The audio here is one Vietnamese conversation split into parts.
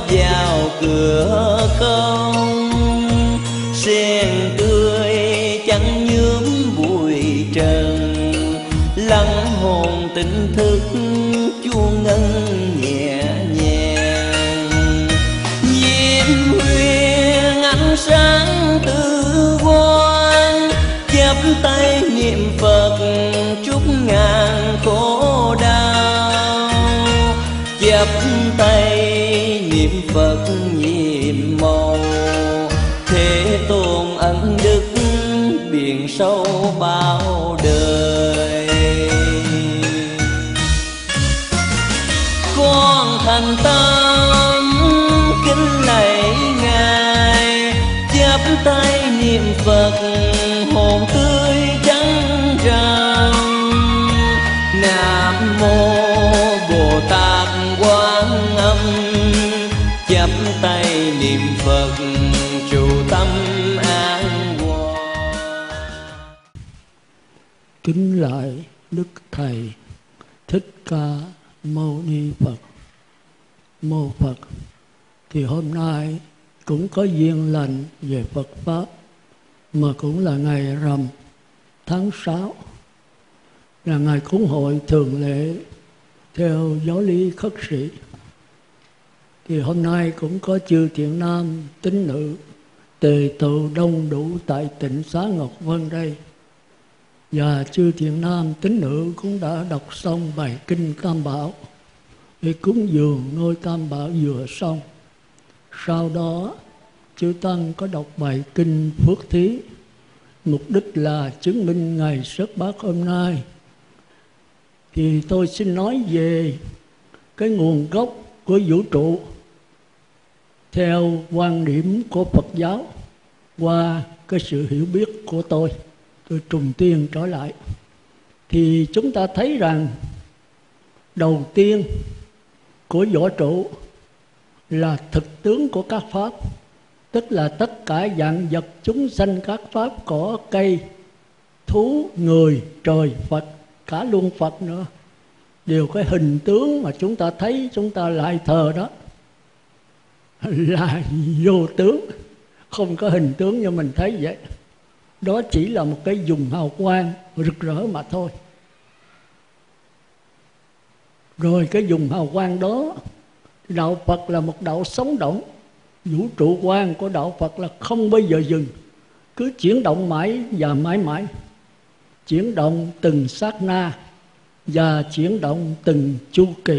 vào cửa công. Sen tươi chẳng nhuốm bụi trần, lắng hồn tỉnh thức chuông ngân nhẹ nhàng. Diêm huyền ánh sáng từ quan, chắp tay niệm Phật trút ngàn khổ đau. Chắp tay niệm Phật nhiệm màu, Thế Tôn ân đức biển sâu bao đời. Con thành tâm kính lạy Ngài, chắp tay niệm Phật hồn tươi trắng răng. Nam mô Bồ Tát Quán Âm, chắp tay niệm Phật trụ tâm an hòa. Kính lại Đức Thầy Thích Ca Mâu Ni Phật. Mô Phật. Thì hôm nay cũng có duyên lành về Phật Pháp, mà cũng là ngày rằm tháng 6, là ngày cúng hội thường lệ theo giáo lý khất sĩ. Thì hôm nay cũng có chư thiện nam tín nữ tề tựu đông đủ tại tỉnh Xá Ngọc Vân đây. Và chư thiện nam tín nữ cũng đã đọc xong bài kinh Tam Bảo để cúng dường ngôi Tam Bảo vừa xong. Sau đó chư tăng có đọc bài kinh Phước Thí, mục đích là chứng minh ngày Sớt Bát hôm nay. Thì tôi xin nói về cái nguồn gốc của vũ trụ theo quan điểm của Phật giáo qua cái sự hiểu biết của tôi trùng tiên trở lại. Thì chúng ta thấy rằng đầu tiên của vũ trụ là thực tướng của các pháp, tức là tất cả dạng vật chúng sanh, các pháp, cỏ, cây, thú, người, trời, Phật, cả luôn Phật nữa, đều cái hình tướng mà chúng ta thấy, chúng ta lại thờ đó là vô tướng, không có hình tướng như mình thấy vậy. Đó chỉ là một cái vùng hào quang rực rỡ mà thôi. Rồi cái vùng hào quang đó, đạo Phật là một đạo sống động. Vũ trụ quan của đạo Phật là không bao giờ dừng, cứ chuyển động mãi và mãi mãi. Chuyển động từng sát na và chuyển động từng chu kỳ.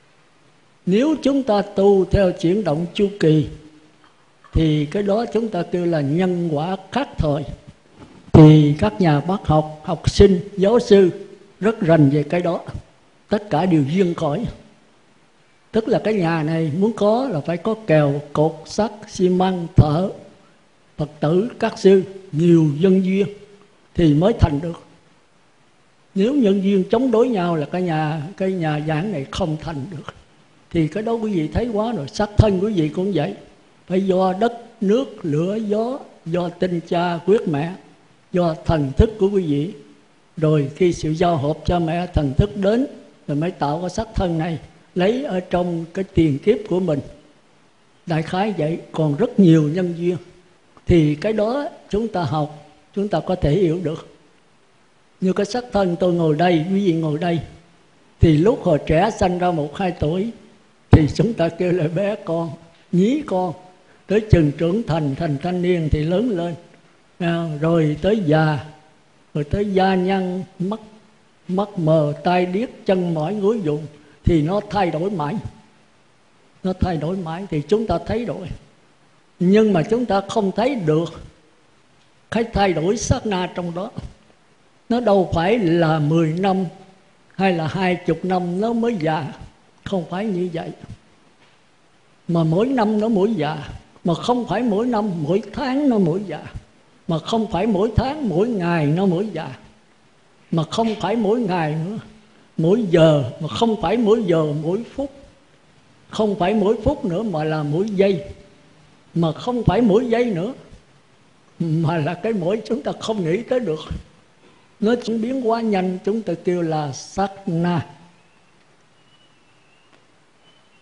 Nếu chúng ta tu theo chuyển động chu kỳ thì cái đó chúng ta kêu là nhân quả khác thời. Thì các nhà bác học, học sinh, giáo sư rất rành về cái đó. Tất cả đều duyên khởi. Tức là cái nhà này muốn có là phải có kèo, cột, sắt, xi măng, thợ, Phật tử, các sư, nhiều nhân duyên thì mới thành được. Nếu nhân duyên chống đối nhau là cái nhà giảng này không thành được. Thì cái đó quý vị thấy quá rồi. Xác thân quý vị cũng vậy, phải do đất, nước, lửa, gió, do tinh cha, quyết mẹ, do thần thức của quý vị. Rồi khi sự giao hợp cha mẹ thần thức đến rồi mới tạo cái xác thân này, lấy ở trong cái tiền kiếp của mình. Đại khái vậy, còn rất nhiều nhân duyên. Thì cái đó chúng ta học, chúng ta có thể hiểu được. Như cái xác thân tôi ngồi đây, quý vị ngồi đây, thì lúc hồi trẻ sanh ra 1-2 tuổi thì chúng ta kêu là bé con, nhí con. Tới chừng trưởng thành, thành thanh niên thì lớn lên. Rồi tới già, rồi tới gia nhân, mắt mờ, tai điếc, chân mỏi, gối dụng. Thì nó thay đổi mãi. Nó thay đổi mãi thì chúng ta thấy rồi. Nhưng mà chúng ta không thấy được cái thay đổi sát na trong đó. Nó đâu phải là 10 năm hay là 20 năm nó mới già. Không phải như vậy. Mà mỗi năm nó mỗi già. Mà không phải mỗi năm, mỗi tháng nó mỗi già. Mà không phải mỗi tháng, mỗi ngày nó mỗi già. Mà không phải mỗi ngày nữa, mỗi giờ. Mà không phải mỗi giờ, mỗi phút. Không phải mỗi phút nữa mà là mỗi giây. Mà không phải mỗi giây nữa, mà là cái mỗi chúng ta không nghĩ tới được. Nó chuyển biến quá nhanh, chúng ta kêu là sát na.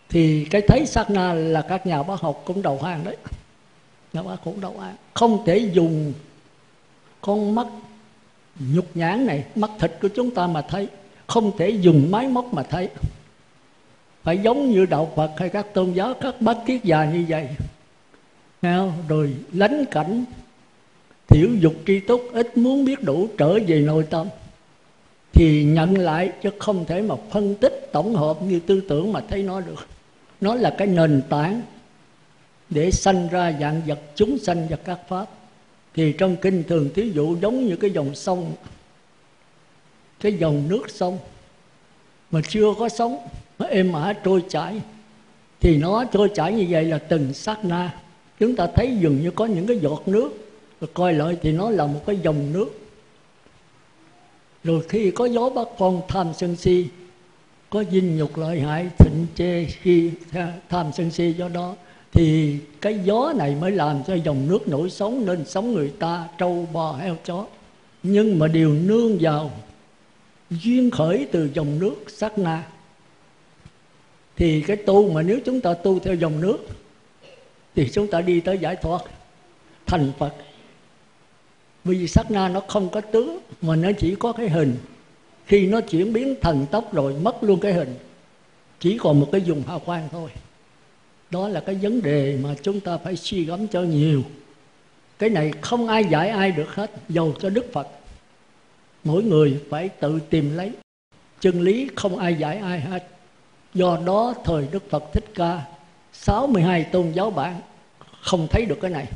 Thì cái thấy sát na là các nhà bác học cũng đầu hàng đấy. Nhà bác cũng đầu hàng. Không thể dùng con mắt nhục nhãn này, mắt thịt của chúng ta mà thấy. Không thể dùng máy móc mà thấy. Phải giống như đạo Phật hay các tôn giáo, các bát kiết già như vậy. Rồi lánh cảnh, thiểu dục tri túc, ít muốn biết đủ, trở về nội tâm. Thì nhận lại, chứ không thể mà phân tích tổng hợp như tư tưởng mà thấy nó được. Nó là cái nền tảng để sanh ra vạn vật chúng sanh và các pháp. Thì trong kinh thường thí dụ giống như cái dòng sông, cái dòng nước sông mà chưa có sóng, nó êm ả trôi chảy. Thì nó trôi chảy như vậy là từng sát na. Chúng ta thấy dường như có những cái giọt nước, rồi coi lại thì nó là một cái dòng nước. Rồi khi có gió bắt phong tham sân si, có dinh nhục lợi hại thịnh chê khi tham sân si, do đó thì cái gió này mới làm cho dòng nước nổi sóng, nên sống người ta, trâu bò heo chó. Nhưng mà đều nương vào duyên khởi từ dòng nước sát na. Thì cái tu mà nếu chúng ta tu theo dòng nước thì chúng ta đi tới giải thoát, thành Phật. Vì sát na nó không có tướng, mà nó chỉ có cái hình. Khi nó chuyển biến thần tốc rồi mất luôn cái hình, chỉ còn một cái vùng hào quang thôi. Đó là cái vấn đề mà chúng ta phải suy gẫm cho nhiều. Cái này không ai dạy ai được hết, dầu cho Đức Phật. Mỗi người phải tự tìm lấy chân lý, không ai dạy ai hết. Do đó thời Đức Phật Thích Ca, 62 tôn giáo bạn không thấy được cái này.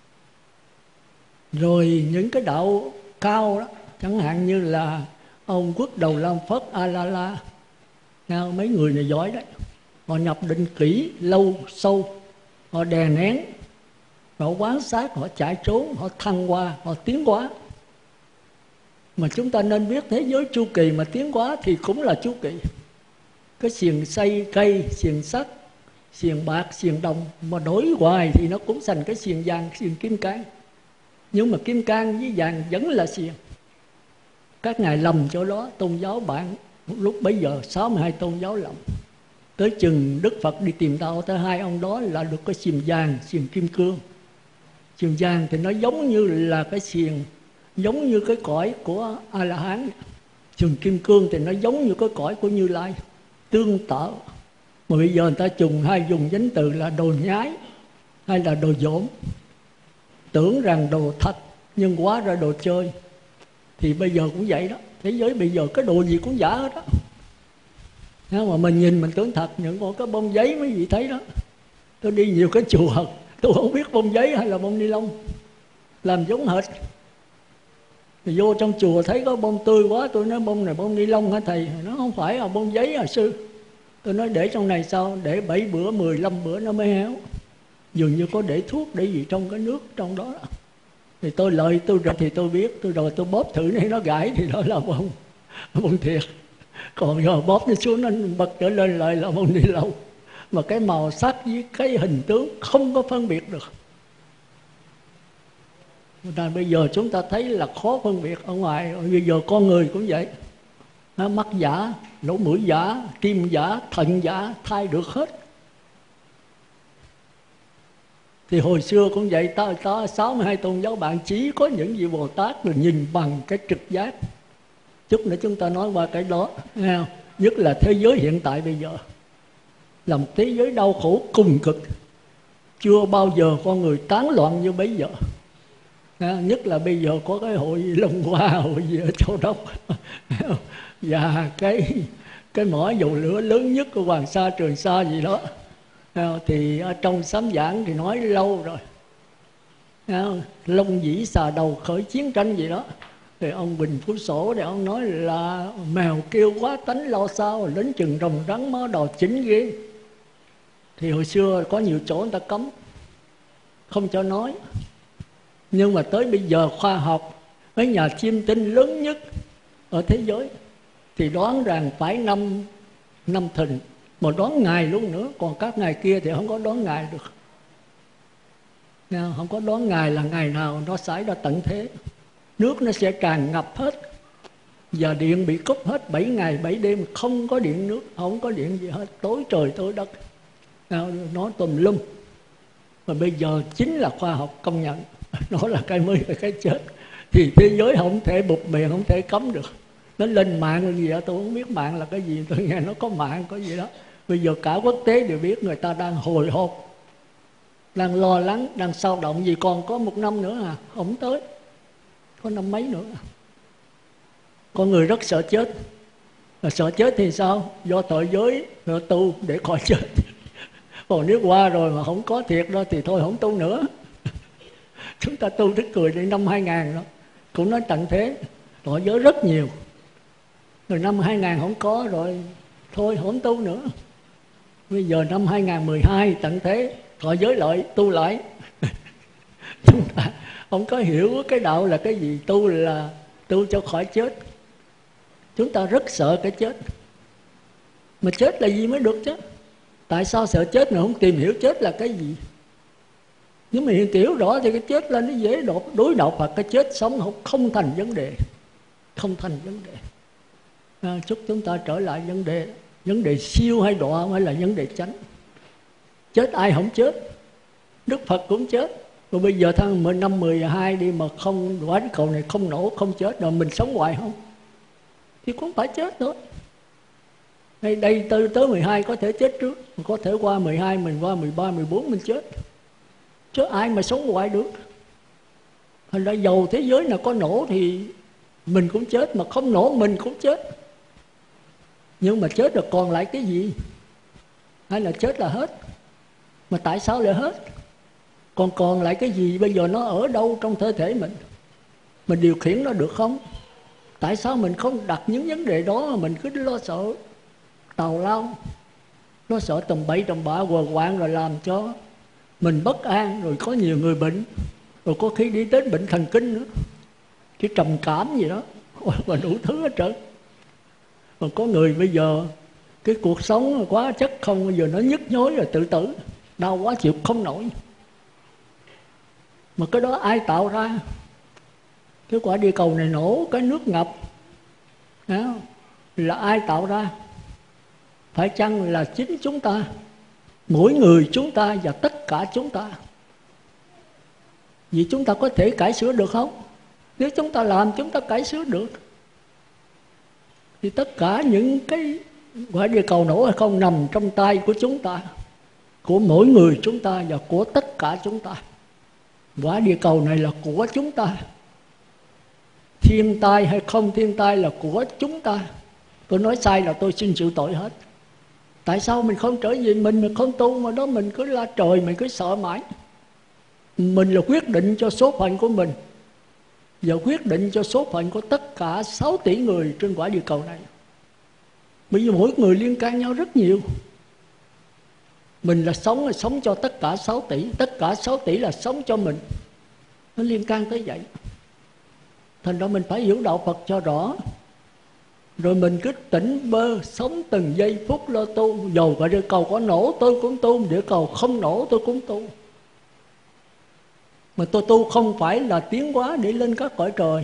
Rồi những cái đạo cao đó, chẳng hạn như là ông Quốc Đầu Lam Phất, A-la-la, mấy người này giỏi đấy. Họ nhập định kỹ, lâu, sâu, họ đè nén, họ quán sát, họ chạy trốn, họ thăng hoa, họ tiến hóa. Mà chúng ta nên biết thế giới chu kỳ mà tiến hóa thì cũng là chu kỳ. Cái xiềng xay cây, xiềng sắt, xiềng bạc, xiềng đồng mà đổi hoài thì nó cũng thành cái xiềng vàng, xiềng kim cang. Nhưng mà kim cang với vàng vẫn là xiềng. Các ngài lầm chỗ đó, tôn giáo bạn lúc bấy giờ 62 tôn giáo lầm. Tới chừng Đức Phật đi tìm đạo tới hai ông đó là được cái xiềng vàng, xiềng kim cương. Xiềng vàng thì nó giống như là cái xiềng, giống như cái cõi của A-la-hán. Xiềng kim cương thì nó giống như cái cõi của Như Lai, tương tự. Mà bây giờ người ta hay dùng danh từ là đồ nhái hay là đồ dỗm. Tưởng rằng đồ thật nhưng hóa ra đồ chơi. Thì bây giờ cũng vậy đó. Thế giới bây giờ cái đồ gì cũng giả hết đó. Mà mình nhìn mình tưởng thật, những con cái bông giấy mấy vị thấy đó. Tôi đi nhiều cái chùa, tôi không biết bông giấy hay là bông ni lông, làm giống hệt. Thì vô trong chùa thấy có bông tươi quá, tôi nói bông này bông ni lông hả thầy? Nó không phải là bông giấy hả sư? Tôi nói để trong này sao? Để 7 bữa, 15 bữa nó mới héo. Dường như có để thuốc để gì trong cái nước trong đó. Thì tôi lợi tôi rồi thì tôi biết, tôi rồi tôi bóp thử này nó gãy thì đó là bông thiệt. Còn giờ bóp nó xuống nó bật trở lên lại là bông ni lông. Mà cái màu sắc với cái hình tướng không có phân biệt được. Nên bây giờ chúng ta thấy là khó phân biệt ở ngoài. Bây giờ con người cũng vậy, mắt giả, lỗ mũi giả, tim giả, thận giả, thay được hết. Thì hồi xưa cũng vậy, ta 62 tôn giáo bạn chỉ có những vị Bồ Tát là nhìn bằng cái trực giác. Chút nữa chúng ta nói qua cái đó, nghe không? Nhất là thế giới hiện tại bây giờ là một thế giới đau khổ cùng cực. Chưa bao giờ con người tán loạn như bây giờ. Nhất là bây giờ có cái hội Long Hoa, hội gì ở Châu Đốc và cái mỏ dầu lửa lớn nhất của Hoàng Sa, Trường Sa gì đó. Thì ở trong sám giảng thì nói lâu rồi. Long dĩ xà đầu khởi chiến tranh gì đó. Thì ông Bình Phú Sổ thì ông nói là mèo kêu quá tánh lo sao, đến chừng rồng rắn mó đò chính ghê. Thì hồi xưa có nhiều chỗ người ta cấm, không cho nói. Nhưng mà tới bây giờ khoa học, mấy nhà chiêm tinh lớn nhất ở thế giới thì đoán rằng phải năm Thìn, mà đoán ngày luôn nữa. Còn các ngày kia thì không có đoán ngày được. Không có đoán ngày là ngày nào nó xảy ra tận thế. Nước nó sẽ tràn ngập hết, và điện bị cúp hết 7 ngày 7 đêm, không có điện nước, không có điện gì hết, tối trời tối đất. nói tùm lum. Mà bây giờ chính là khoa học công nhận nó là cái mới là cái chết, thì thế giới không thể bụp miệng, không thể cấm được. Nó lên mạng là gì đó, tôi không biết mạng là cái gì, tôi nghe nó có mạng có gì đó. Bây giờ cả quốc tế đều biết, người ta đang hồi hộp, đang lo lắng, đang sao động, vì còn có 1 năm nữa à, không tới, có 5 mấy nữa. Con người rất sợ chết. Mà sợ chết thì sao? Do tội giới rồi tu để khỏi chết. Còn nếu qua rồi mà không có thiệt đó thì thôi không tu nữa. Chúng ta tu tức cười đến năm 2000 đó cũng nói tận thế, tội giới rất nhiều. Rồi năm 2000 không có rồi thôi không tu nữa. Bây giờ năm 2012 tận thế, tội giới lợi tu lại. Chúng ta không có hiểu cái đạo là cái gì. Tu là tu cho khỏi chết. Chúng ta rất sợ cái chết. Mà chết là gì mới được chứ? Tại sao sợ chết mà không tìm hiểu chết là cái gì? Nếu mà hiểu rõ thì cái chết là nó dễ đối đạo Phật. Cái chết sống không thành vấn đề. Không thành vấn đề. Chúc chúng ta trở lại vấn đề siêu hay đọa hay là vấn đề chánh. Chết ai không chết? Đức Phật cũng chết. Rồi bây giờ năm 12 đi mà không, quả địa cầu này không nổ, không chết, rồi mình sống hoài không? Thì cũng phải chết thôi. Đây tới 12 có thể chết trước, có thể qua 12 mình qua 13, 14 mình chết. Chứ ai mà sống hoài được. Thành ra dầu thế giới nào có nổ thì mình cũng chết, mà không nổ mình cũng chết. Nhưng mà chết rồi còn lại cái gì? Hay là chết là hết? Mà tại sao lại hết? Còn lại cái gì? Bây giờ nó ở đâu trong cơ thể mình? Mình điều khiển nó được không? Tại sao mình không đặt những vấn đề đó mà mình cứ lo sợ tào lao, lo sợ tầm bậy tầm bạ quờ quạng, rồi làm cho mình bất an, rồi có nhiều người bệnh, rồi có khi đi đến bệnh thần kinh nữa, cái trầm cảm gì đó, và đủ thứ hết trơn. Còn có người bây giờ cái cuộc sống quá chất không, bây giờ nó nhức nhối rồi tự tử, đau quá chịu không nổi. Mà cái đó ai tạo ra? Cái quả địa cầu này nổ, cái nước ngập đó, là ai tạo ra? Phải chăng là chính chúng ta, mỗi người chúng ta và tất cả chúng ta? Vì chúng ta có thể cải sửa được không? Nếu chúng ta làm, chúng ta cải sửa được. Thì tất cả những cái quả địa cầu nổ hay không nằm trong tay của chúng ta, của mỗi người chúng ta và của tất cả chúng ta. Quả địa cầu này là của chúng ta. Thiên tai hay không thiên tai là của chúng ta. Tôi nói sai là tôi xin chịu tội hết. Tại sao mình không trở về mình không tu, mà đó mình cứ la trời, mình cứ sợ mãi. Mình là quyết định cho số phận của mình và quyết định cho số phận của tất cả 6 tỷ người trên quả địa cầu này. Bởi vì mỗi người liên can nhau rất nhiều. Mình là sống cho tất cả 6 tỷ, tất cả 6 tỷ là sống cho mình. Nó liên can tới vậy. Thành ra mình phải hiểu đạo Phật cho rõ. Rồi mình cứ tỉnh bơ, sống từng giây phút lo tu. Dầu quả địa cầu có nổ tôi cũng tu, địa cầu không nổ tôi cũng tu. Mà tôi tu không phải là tiến hóa để lên các cõi trời,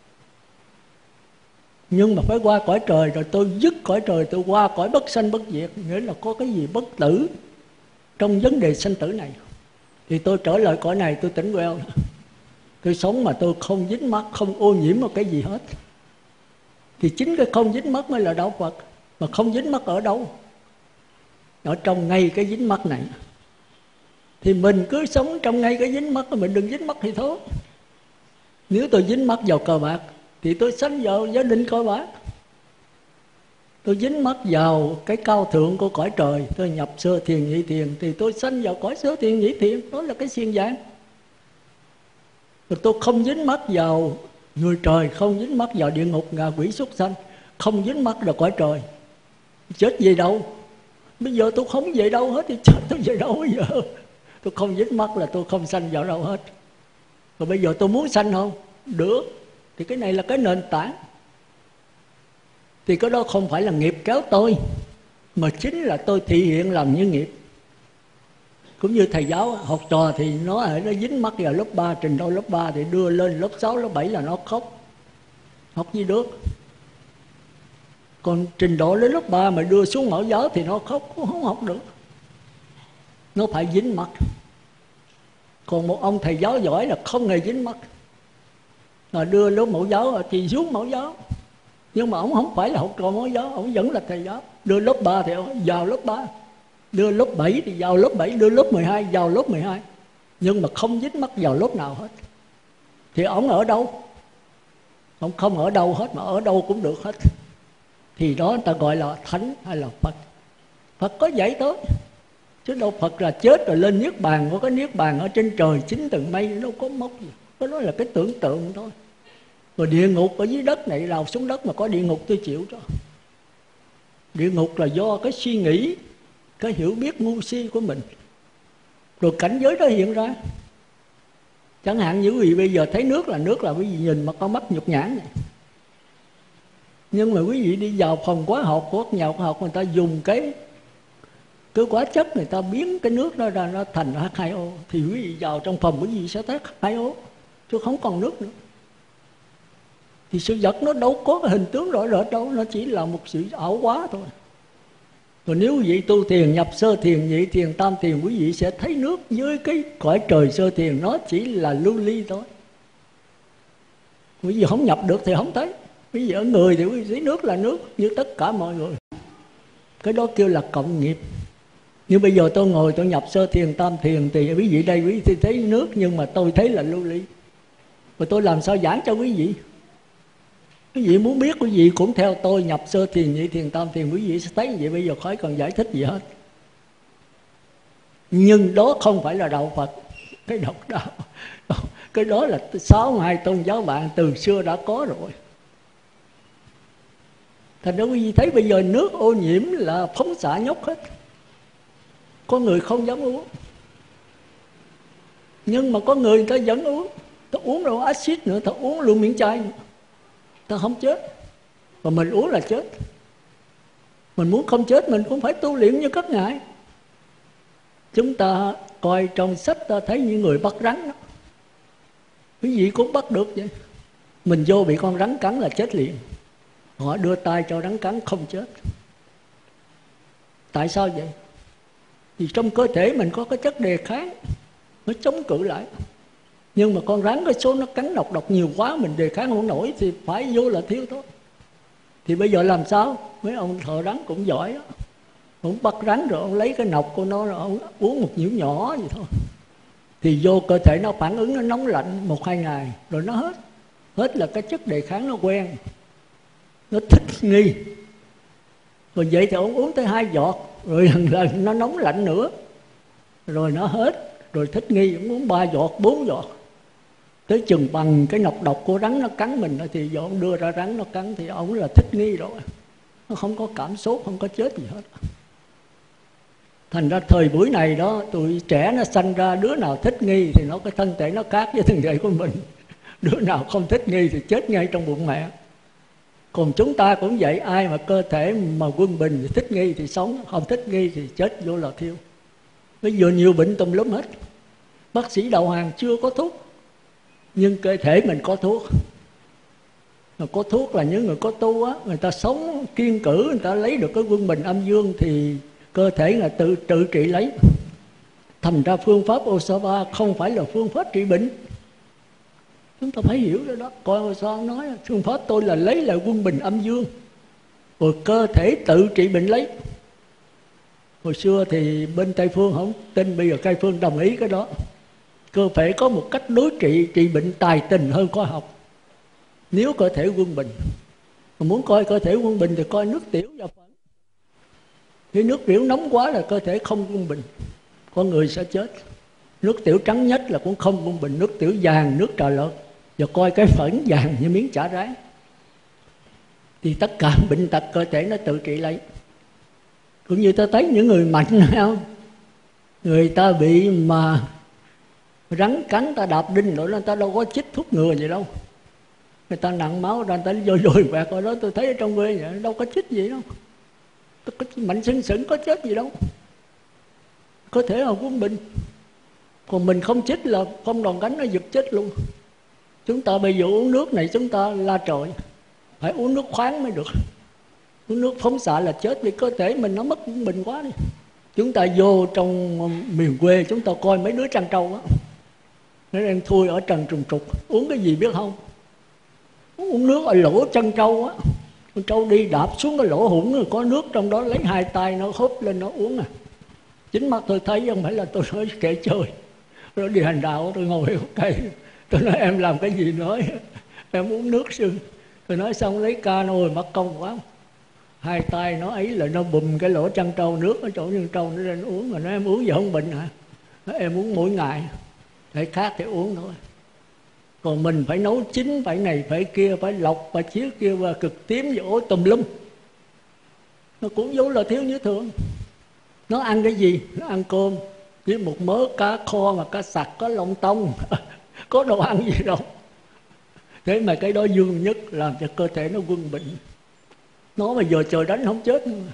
nhưng mà phải qua cõi trời rồi tôi dứt cõi trời, tôi qua cõi bất sanh bất diệt. Nghĩa là có cái gì bất tử trong vấn đề sanh tử này. Thì tôi trở lại cõi này, tôi tỉnh queo. Tôi sống mà tôi không dính mắc, không ô nhiễm một cái gì hết. Thì chính cái không dính mắc mới là đạo Phật. Mà không dính mắc ở đâu? Ở trong ngay cái dính mắc này. Thì mình cứ sống trong ngay cái dính mắc, mình đừng dính mắc thì thôi. Nếu tôi dính mắc vào cờ bạc thì tôi sanh vào gia đình cờ bạc. Tôi dính mắc vào cái cao thượng của cõi trời, tôi nhập sơ thiền nhị thiền, thì tôi sanh vào cõi sơ thiền nhị thiền. Đó là cái xiên giang. Rồi tôi không dính mắc vào người trời, không dính mắc vào địa ngục, ngạ quỷ, súc sanh, không dính mắc vào cõi trời. Chết về đâu? Bây giờ tôi không về đâu hết thì chết tôi về đâu bây giờ? Tôi không dính mắc là tôi không sanh vào đâu hết. Rồi bây giờ tôi muốn sanh không? Được. Thì cái này là cái nền tảng. Thì cái đó không phải là nghiệp kéo tôi, mà chính là tôi thị hiện làm như nghiệp. Cũng như thầy giáo học trò thì nó dính mắc vào lớp 3, trình độ lớp 3 thì đưa lên lớp 6, lớp 7 là nó khóc. Học gì được. Còn trình độ đến lớp 3 mà đưa xuống mẫu giáo thì nó khóc, cũng không học được. nó phải dính mắt. Còn một ông thầy giáo giỏi là không hề dính mắt, là đưa lớp mẫu giáo thì xuống mẫu giáo, nhưng mà ông không phải là học trò mẫu giáo, ông vẫn là thầy giáo. Đưa lớp 3 thì ông vào lớp 3, đưa lớp 7 thì vào lớp 7, đưa lớp 12 vào lớp 12, nhưng mà không dính mắt vào lớp nào hết. Thì ông ở đâu? Ông không ở đâu hết, mà ở đâu cũng được hết. Thì đó người ta gọi là thánh hay là Phật. Phật có dạy tới, chứ đâu Phật là chết rồi lên niết bàn, có cái niết bàn ở trên trời 9 tầng mây, đâu có mốc gì. Cái đó là cái tưởng tượng thôi. Rồi địa ngục ở dưới đất này, đào xuống đất mà có địa ngục tôi chịu cho. Địa ngục là do cái suy nghĩ, cái hiểu biết ngu si của mình, rồi cảnh giới đó hiện ra. Chẳng hạn như quý vị bây giờ thấy nước là quý vị nhìn mà con mắt nhục nhãn này. Nhưng mà quý vị đi vào phòng hóa học của nhà khoa học, người ta dùng cái hóa chất, người ta biến cái nước đó ra, nó thành H2O, thì quý vị vào trong phòng quý vị sẽ thấy H2O, chứ không còn nước nữa. Thì sự vật nó đâu có cái hình tướng rõ rệt đâu, nó chỉ là một sự ảo hóa thôi. Còn nếu quý vị tu thiền, nhập sơ thiền, nhị thiền, tam thiền, quý vị sẽ thấy nước dưới cái cõi trời sơ thiền, nó chỉ là lưu ly thôi. Quý vị không nhập được thì không thấy. Quý vị ở người thì quý vị thấy nước là nước như tất cả mọi người. Cái đó kêu là cộng nghiệp. Như bây giờ tôi ngồi tôi nhập sơ thiền, tam thiền, thì quý vị đây quý vị thấy nước, nhưng mà tôi thấy là lưu ly. Rồi tôi làm sao giảng cho quý vị? Quý vị muốn biết, quý vị cũng theo tôi nhập sơ thiền, nhị thiền, tam thiền, quý vị sẽ thấy vậy. Bây giờ khỏi cần giải thích gì hết. Nhưng đó không phải là đạo Phật. Cái độc đạo, cái đó là 62 tôn giáo bạn từ xưa đã có rồi. Thành ra quý vị thấy bây giờ nước ô nhiễm là phóng xạ nhóc hết, có người không dám uống, nhưng mà có người ta vẫn uống. Ta uống rồi axit nữa, ta uống luôn miếng chai nữa, ta không chết. Và mình uống là chết. Mình muốn không chết mình cũng phải tu luyện như các ngài. Chúng ta coi trong sách ta thấy những người bắt rắn đó, quý vị cũng bắt được vậy. Mình vô bị con rắn cắn là chết liền, họ đưa tay cho rắn cắn không chết. Tại sao vậy? Vì trong cơ thể mình có cái chất đề kháng, nó chống cự lại. Nhưng mà con rắn cái số nó cắn độc nhiều quá, mình đề kháng không nổi thì phải vô là thiếu thôi. Thì bây giờ làm sao? Mấy ông thợ rắn cũng giỏi đó. Ông bắt rắn rồi ông lấy cái nọc của nó rồi ông uống một nhiễu nhỏ vậy thôi, thì vô cơ thể nó phản ứng, nó nóng lạnh 1-2 ngày rồi nó hết. Hết là cái chất đề kháng nó quen, nó thích nghi. Rồi vậy thì ông uống tới 2 giọt, rồi lần nó nóng lạnh nữa, rồi nó hết, rồi thích nghi. Ông uống 3 giọt, 4 giọt, tới chừng bằng cái nọc độc của rắn nó cắn mình, thì giờ ông đưa ra rắn nó cắn thì ông là thích nghi rồi, nó không có cảm xúc, không có chết gì hết. Thành ra thời buổi này đó, tụi trẻ nó sanh ra đứa nào thích nghi thì nó cái thân thể nó khác với thân thể của mình. Đứa nào không thích nghi thì chết ngay trong bụng mẹ. Còn chúng ta cũng vậy, ai mà cơ thể mà quân bình thì thích nghi thì sống, không thích nghi thì chết vô là thiêu. Bây giờ nhiều bệnh tùm lum hết. Bác sĩ đầu hàng chưa có thuốc, nhưng cơ thể mình có thuốc. Mà có thuốc là những người có tu á, người ta sống kiên cử, người ta lấy được cái quân bình âm dương thì cơ thể là tự trị lấy. Thành ra phương pháp Osava không phải là phương pháp trị bệnh. Chúng ta phải hiểu rồi đó. Coi Osava nói phương pháp tôi là lấy lại quân bình âm dương, rồi cơ thể tự trị bệnh lấy. Hồi xưa thì bên Tây Phương không tin, bây giờ Tây Phương đồng ý cái đó. Cơ thể có một cách đối trị bệnh tài tình hơn khoa học. Nếu cơ thể quân bình, mà muốn coi cơ thể quân bình thì coi nước tiểu và phẫn. Khi nước tiểu nóng quá là cơ thể không quân bình, con người sẽ chết. Nước tiểu trắng nhất là cũng không quân bình, nước tiểu vàng, nước trà lợt. Và coi cái phẫn vàng như miếng chả rán. Thì tất cả bệnh tật cơ thể nó tự trị lấy. Cũng như ta thấy những người mạnh không, người ta bị mà rắn cắn, ta đạp đinh rồi người ta đâu có chích thuốc ngừa gì đâu. Người ta nặng máu ra, người ta dồi quẹt rồi đó. Tôi thấy ở trong quê vậy, đâu có chích gì đâu. Mạnh sưng sững có chết gì đâu. Có thể là quân bình. Còn mình không chích là không đòn cánh nó giật chết luôn. Chúng ta bây giờ uống nước này chúng ta la trời, phải uống nước khoáng mới được. Uống nước phóng xạ là chết, vì cơ thể mình nó mất quân bình quá đi. Chúng ta vô trong miền quê, chúng ta coi mấy đứa trăn trâu á, nó đang thui ở trần trùng trục, uống cái gì biết không? Uống nước ở lỗ chân trâu á. Con trâu đi đạp xuống cái lỗ hủng rồi có nước trong đó, lấy hai tay nó húp lên nó uống à. Chính mắt tôi thấy, không phải là tôi nói kể chơi. Rồi đi hành đạo tôi ngồi ở cây, tôi nói em làm cái gì nói em uống nước sư. Tôi nói xong lấy ca nồi mất công quá, hai tay nó ấy là nó bùm cái lỗ chân trâu, nước ở chỗ chân trâu nó lên uống. Mà nói em uống giờ không bệnh hả? Nói, em uống mỗi ngày, để khác thì uống thôi. Còn mình phải nấu chín, phải này phải kia, phải lọc, phải chiếu kia và cực tím và ối tùm lum. Nó cũng vốn là thiếu như thường. Nó ăn cái gì? Nó ăn cơm với một mớ cá kho mà cá sặc, có lông tông có đồ ăn gì đâu. Thế mà cái đó dương nhất, làm cho cơ thể nó quân bệnh. Nó mà giờ trời đánh không chết nữa.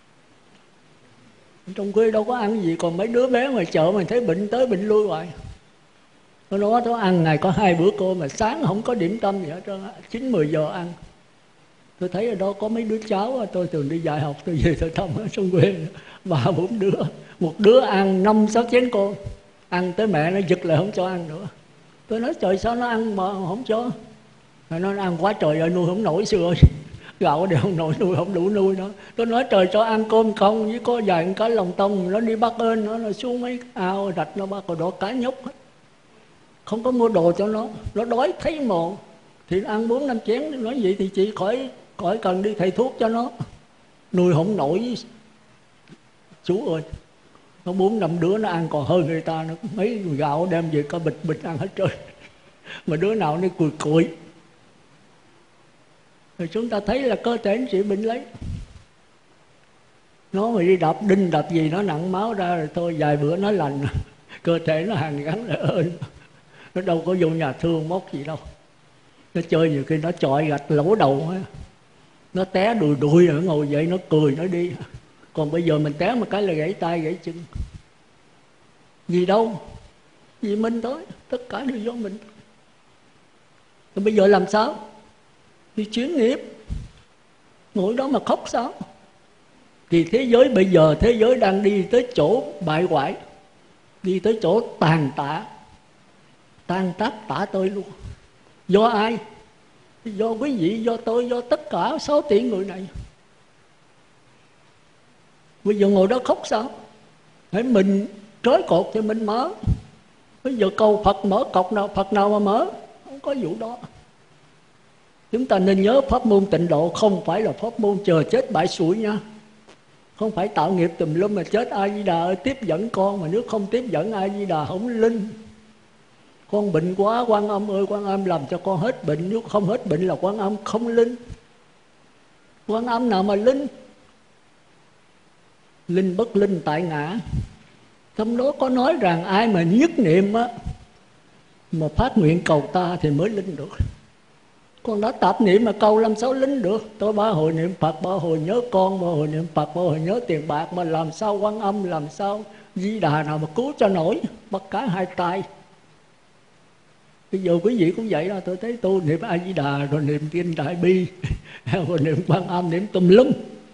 Trong quê đâu có ăn gì. Còn mấy đứa bé ngoài chợ mà thấy bệnh tới bệnh lui hoài. Nó ăn ngày có 2 bữa cơm, mà sáng không có điểm tâm gì hết trơn, 9-10 giờ ăn. Tôi thấy ở đó có mấy đứa cháu, tôi thường đi dạy học, tôi về tôi thăm ở trong quê 3-4 đứa. Một đứa ăn 5-6 chén cơm, ăn tới mẹ nó giật lại không cho ăn nữa. Tôi nói trời sao nó ăn mà không cho. Rồi nó ăn quá trời ơi, nuôi không nổi sư ơi. Gạo đều không nổi, nuôi không đủ nuôi nó. Tôi nói trời cho ăn cơm không, với có vài cái lòng tông, nó đi bắt ơn nó xuống mấy ao rạch nó bắt, rồi đó cá nhúc hết. Không có mua đồ cho nó đói thấy mồ thì ăn 4-5 chén. Nói vậy thì chị khỏi cần đi thầy thuốc cho nó, nuôi không nổi chú ơi. Nó 4-5 đứa nó ăn còn hơn người ta, nó mấy gạo đem về có bịch ăn hết trơn. Mà đứa nào nó cùi. Rồi chúng ta thấy là cơ thể nó chịu bệnh lấy. Nó mà đi đạp đinh đạp gì nó nặng máu ra rồi thôi, vài bữa nó lành. Cơ thể nó hàn gắn lại ơn. Nó đâu có vô nhà thương móc gì đâu. Nó chơi nhiều khi nó chọi gạch lỗ đầu á, nó té đùi rồi ngồi dậy nó cười nó đi. Còn bây giờ mình té một cái là gãy tay gãy chân. Gì đâu, vì mình thôi, tất cả đều do mình. Rồi bây giờ làm sao? Đi chuyển nghiệp, ngồi đó mà khóc sao? Thì thế giới bây giờ, thế giới đang đi tới chỗ bại hoại, đi tới chỗ tàn tạ, tan tác tả tơi luôn. Do ai? Do quý vị, do tôi, do tất cả 6 tỷ người này. Bây giờ ngồi đó khóc sao? Hãy mình trói cột cho mình mở. Bây giờ cầu Phật mở cọc nào, Phật nào mà mở? Không có vụ đó. Chúng ta nên nhớ pháp môn tịnh độ không phải là pháp môn chờ chết bãi sủi nha. Không phải tạo nghiệp tùm lum mà chết A Di Đà ơi tiếp dẫn con, mà nếu không tiếp dẫn A Di Đà không linh. Con bệnh quá, Quan Âm ơi Quan Âm làm cho con hết bệnh, nếu không hết bệnh là Quan Âm không linh. Quan Âm nào mà linh? Linh bất linh tại ngã. Trong đó có nói rằng ai mà nhất niệm á, mà phát nguyện cầu ta thì mới linh được. Còn đã tạp niệm mà cầu làm sao linh được? Tôi 3 hồi niệm Phật, 3 hồi nhớ con, 3 hồi niệm Phật, 3 hồi nhớ tiền bạc, mà làm sao Quan Âm, làm sao Di Đà nào mà cứu cho nổi, bắt cả hai tay. Bây giờ quý vị cũng vậy đó, tôi thấy tôi niệm A Di Đà rồi niệm Kinh Đại Bi rồi niệm Quan Âm, niệm tùm lum.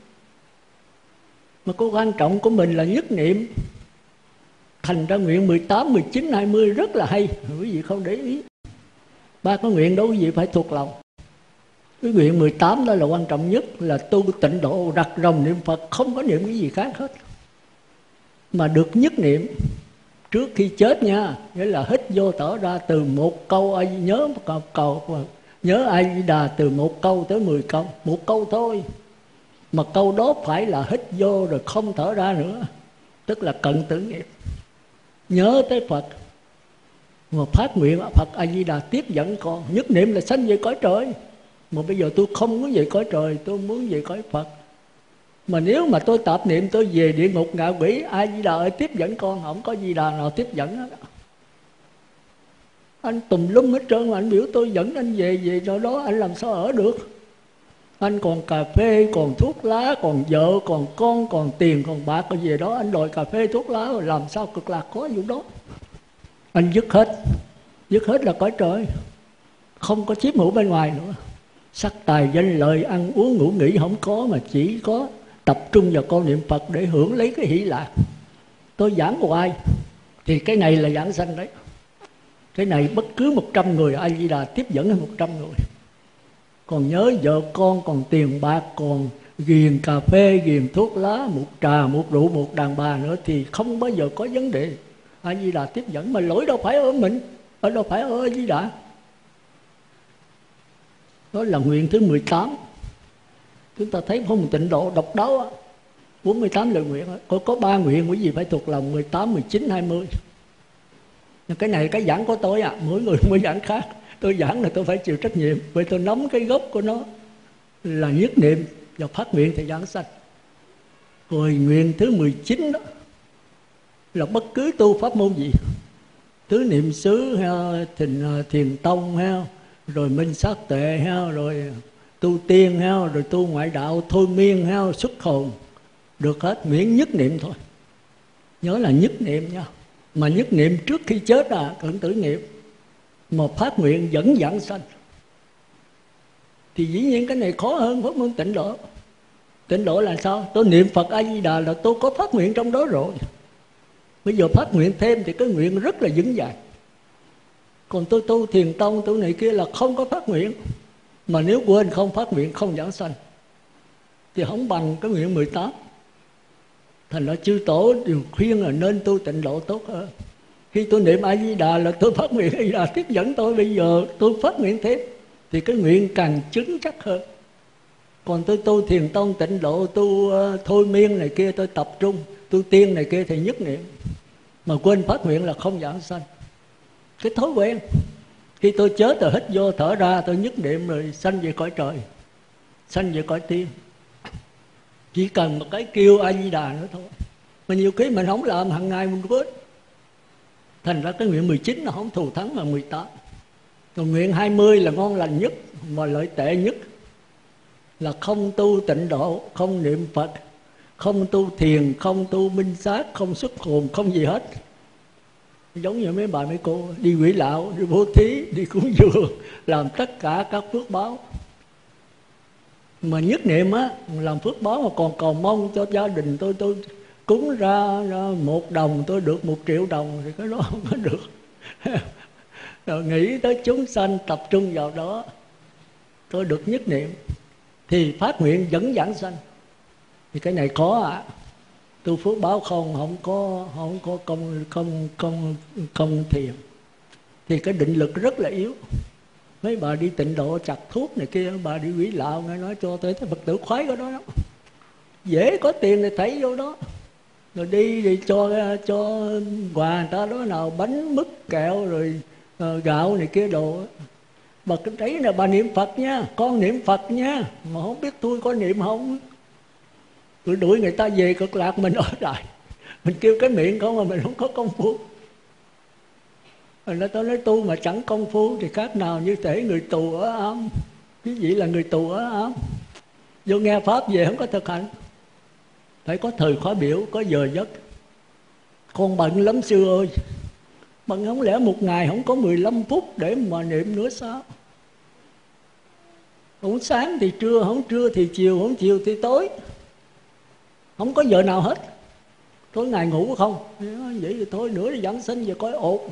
Mà cái quan trọng của mình là nhất niệm. Thành ra nguyện 18, 19, 20 rất là hay, quý vị không để ý. 3 cái nguyện đó quý vị phải thuộc lòng. Cái nguyện 18 đó là quan trọng nhất, là tu tịnh độ, đặt ròng niệm Phật, không có niệm cái gì khác hết. Mà được nhất niệm trước khi chết nha, nghĩa là hít vô thở ra từ một câu nhớ một câu, nhớ A Di Đà từ một câu tới 10 câu, một câu thôi. Mà câu đó phải là hít vô rồi không thở ra nữa, tức là cận tử nghiệp. Nhớ tới Phật mà phát nguyện Phật A Di Đà tiếp dẫn con, nhất niệm là sanh về cõi trời. Mà bây giờ tôi không muốn về cõi trời, tôi muốn về cõi Phật. Mà nếu mà tôi tạp niệm tôi về địa ngục ngạ quỷ, A Di Đà ơi tiếp dẫn con, không có Di Đà nào tiếp dẫn hết. Anh tùm lum hết trơn mà anh biểu tôi dẫn anh về chỗ đó, anh làm sao ở được? Anh còn cà phê, còn thuốc lá, còn vợ, còn con, còn tiền, còn bạc, rồi về đó anh đòi cà phê thuốc lá, rồi làm sao cực lạc có vụ đó. Anh dứt hết là cõi trời, không có chiếm hữu bên ngoài nữa. Sắc tài danh lợi ăn uống ngủ nghỉ không có, mà chỉ có tập trung vào con niệm Phật để hưởng lấy cái hỷ lạc. tôi giảng hoài thì cái này là giảng sanh đấy. Cái này bất cứ 100 người A Di Đà tiếp dẫn hay 100 người. Còn nhớ vợ con, còn tiền bạc, còn ghiền cà phê, ghiền thuốc lá, một trà, một rượu, một đàn bà nữa thì không bao giờ có vấn đề. A Di Đà tiếp dẫn, mà lỗi đâu phải ở mình, ở đâu phải ở A Di Đà. Đó là nguyện thứ 18. Chúng ta thấy không, tịnh độ độc đáo 48 lời nguyện. Có 3 nguyện quý vị phải thuộc lòng, 18, 19, 20. Cái này cái giảng của tôi mỗi người mỗi giảng khác. Tôi giảng là tôi phải chịu trách nhiệm, vì tôi nắm cái gốc của nó là nhất niệm và phát nguyện thì giảng sanh. Rồi nguyện thứ 19 đó là bất cứ tu pháp môn gì, tứ niệm xứ hay thiền tông hay rồi minh sát tệ hay rồi tu tiên hay rồi tu ngoại đạo, thôi miên hay xuất hồn, được hết, miễn nhất niệm thôi. Nhớ là nhất niệm nha. Mà nhất niệm trước khi chết cận tử niệm, mà phát nguyện vẫn giảng sanh. Thì dĩ nhiên cái này khó hơn pháp môn tịnh độ. Tịnh độ là sao? Tôi niệm Phật A Di Đà là tôi có phát nguyện trong đó rồi. Bây giờ phát nguyện thêm thì cái nguyện rất là vững vàng. Còn tôi tu thiền tông, tu này kia là không có phát nguyện. Mà nếu quên không phát nguyện, không giảng sanh thì không bằng cái nguyện 18. Thành ra chư tổ đều khuyên là nên tu tịnh độ tốt hơn. Khi tôi niệm A Di Đà là tôi phát nguyện A Di Đà tiếp dẫn tôi, bây giờ tôi phát nguyện thêm thì cái nguyện càng chứng chắc hơn. Còn tôi tu thiền tông tịnh độ, tu thôi miên này kia, tôi tập trung, tu tiên này kia thì nhất niệm. Mà quên phát nguyện là không giảng sanh. Cái thói quen. Khi tôi chết rồi hít vô thở ra, tôi nhất niệm rồi sanh về cõi trời, sanh về cõi tiên. Chỉ cần một cái kêu A Di Đà nữa thôi. Mà nhiều khi mình không làm, hàng ngày mình quên. Thành ra cái nguyện 19 nó không thù thắng là 18. Còn nguyện 20 là ngon lành nhất mà lợi tệ nhất. Là không tu tịnh độ, không niệm Phật, không tu thiền, không tu minh sát, không xuất hồn, không gì hết. Giống như mấy bà mấy cô đi quỷ lạo, đi bố thí, đi cúng dường, làm tất cả các phước báo. Mà nhất niệm làm phước báo mà còn cầu mong cho gia đình tôi cúng ra 1 đồng tôi được 1 triệu đồng thì cái đó không có được. Rồi nghĩ tới chúng sanh, tập trung vào đó, tôi được nhất niệm thì phát nguyện vẫn giảng sanh. Thì cái này có tu phước báo không có công thiền thì cái định lực rất là yếu. Mấy bà đi tịnh độ chặt thuốc này kia, bà đi quỷ lạo nghe nói cho tôi thấy Phật tử khoái cái đó lắm. Dễ có tiền thì thấy vô đó. Rồi đi thì cho quà người ta đó, nào bánh mứt kẹo rồi gạo này kia đồ. Bà cứ thấy là bà niệm Phật nha, con niệm Phật nha, mà không biết tôi có niệm không. Tôi đuổi người ta về cực lạc, mình ở lại, mình kêu cái miệng không mà mình không có công phu. Rồi tôi nói tu mà chẳng công phu thì khác nào như thể người tù ở ám. Quý vị là người tù ở ám, vô nghe pháp về không có thực hành. Phải có thời khóa biểu, có giờ giấc. Con bận lắm sư ơi, bận không lẽ một ngày không có 15 phút để mà niệm nữa sao? Không sáng thì trưa, không trưa thì chiều, không chiều thì tối. Không có giờ nào hết. Tối ngày ngủ không? Vậy thì thôi nữa thì giảng sanh về cõi ổn.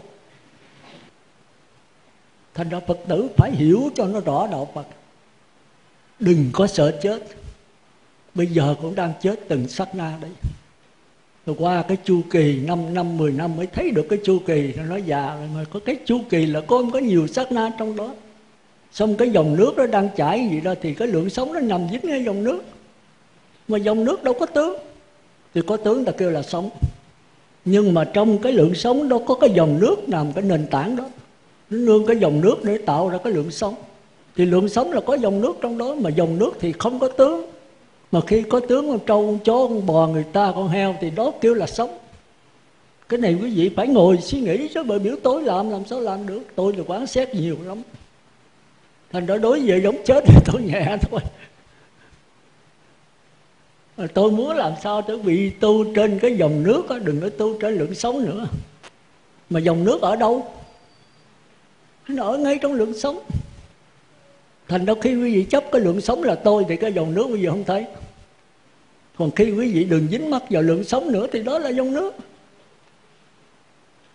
Thành ra Phật tử phải hiểu cho nó rõ đạo Phật. Đừng có sợ chết. Bây giờ cũng đang chết từng sát na đấy. Rồi qua cái chu kỳ 5 năm, 10 năm mới thấy được cái chu kỳ. Nó già rồi mà có cái chu kỳ là có nhiều sát na trong đó. Xong cái dòng nước nó đang chảy gì đó thì cái lượng sống nó nằm dính ngay dòng nước. Mà dòng nước đâu có tướng. Thì có tướng ta kêu là sống. Nhưng mà trong cái lượng sống đó có cái dòng nước nằm cái nền tảng đó. Nó nương cái dòng nước để tạo ra cái lượng sống. Thì lượng sống là có dòng nước trong đó. Mà dòng nước thì không có tướng. Mà khi có tướng con trâu, con chó, con bò, người ta, con heo thì đó kêu là sống. Cái này quý vị phải ngồi suy nghĩ chứ, bởi biểu tối làm sao làm được. Tôi là quán xét nhiều lắm. Thành ra đối với giống chết thì tôi nhẹ thôi. Tôi muốn làm sao để bị tu trên cái dòng nước đó, đừng có tu trên lượng sống nữa. Mà dòng nước ở đâu? Nó ở ngay trong lượng sống. Thành ra khi quý vị chấp cái lượng sống là tôi thì cái dòng nước quý vị không thấy. Còn khi quý vị đừng dính mắc vào lượng sống nữa thì đó là dòng nước.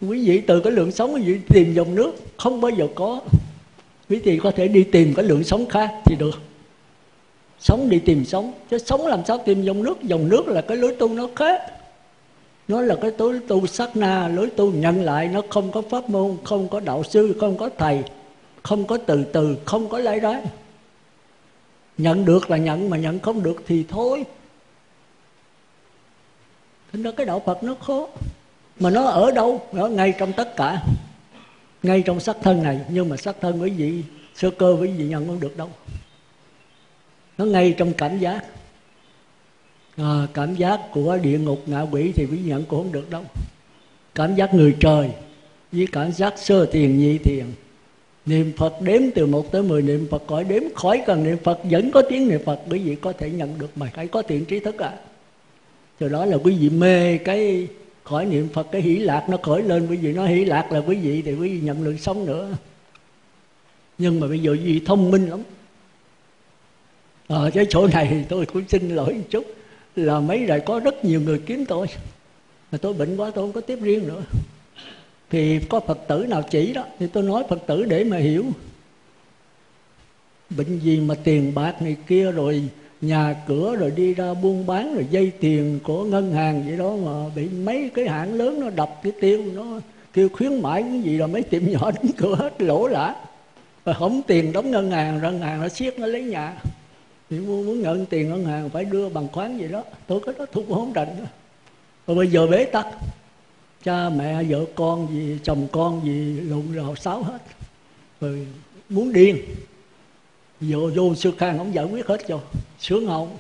Quý vị từ cái lượng sống quý vị tìm dòng nước không bao giờ có. Quý vị có thể đi tìm cái lượng sống khác thì được. Sống đi tìm sống, chứ sống làm sao tìm dòng nước. Dòng nước là cái lối tu nó khác. Nó là cái lối tu sát na, lối tu nhận lại. Nó không có pháp môn, không có đạo sư, không có thầy, không có từ từ, không có lãi đái. Nhận được là nhận, mà nhận không được thì thôi. Thế đó, cái đạo Phật nó khó. Mà nó ở đâu? Nó ngay trong tất cả, ngay trong sắc thân này. Nhưng mà sắc thân quý vị sơ cơ quý vị nhận không được đâu. Nó ngay trong cảm giác. Cảm giác của địa ngục ngạ quỷ thì quý vị nhận cũng không được đâu. Cảm giác người trời với cảm giác sơ thiền nhị thiền. Niệm Phật đếm từ 1 tới 10, niệm Phật khỏi đếm, khỏi cần niệm Phật vẫn có tiếng niệm Phật, quý vị có thể nhận được mà phải có thiện trí thức Từ đó là quý vị mê cái khỏi niệm Phật, cái hỷ lạc nó khởi lên, quý vị nói hỷ lạc là quý vị thì quý vị nhận lượng sống nữa. Nhưng mà bây giờ quý vị thông minh lắm. Cái chỗ này thì tôi cũng xin lỗi một chút, là mấy rồi có rất nhiều người kiếm tôi, mà tôi bệnh quá tôi không có tiếp riêng nữa. Thì có Phật tử nào chỉ đó thì tôi nói Phật tử để mà hiểu. Bệnh gì mà tiền bạc này kia, rồi nhà cửa, rồi đi ra buôn bán, rồi dây tiền của ngân hàng vậy đó, mà bị mấy cái hãng lớn nó đập cái tiêu, nó kêu khuyến mãi cái gì, rồi mấy tiệm nhỏ đóng cửa hết lỗ lã, và không tiền đóng ngân hàng nó siết nó lấy nhà. Thì muốn nhận tiền ngân hàng phải đưa bằng khoán gì đó, tôi cái đó tôi cũng không rành nữa. Rồi bây giờ bế tắc, cha mẹ vợ con gì chồng con gì lộn rào xáo hết, rồi muốn điên. Vô Sư Khang ông giải quyết hết cho sướng không.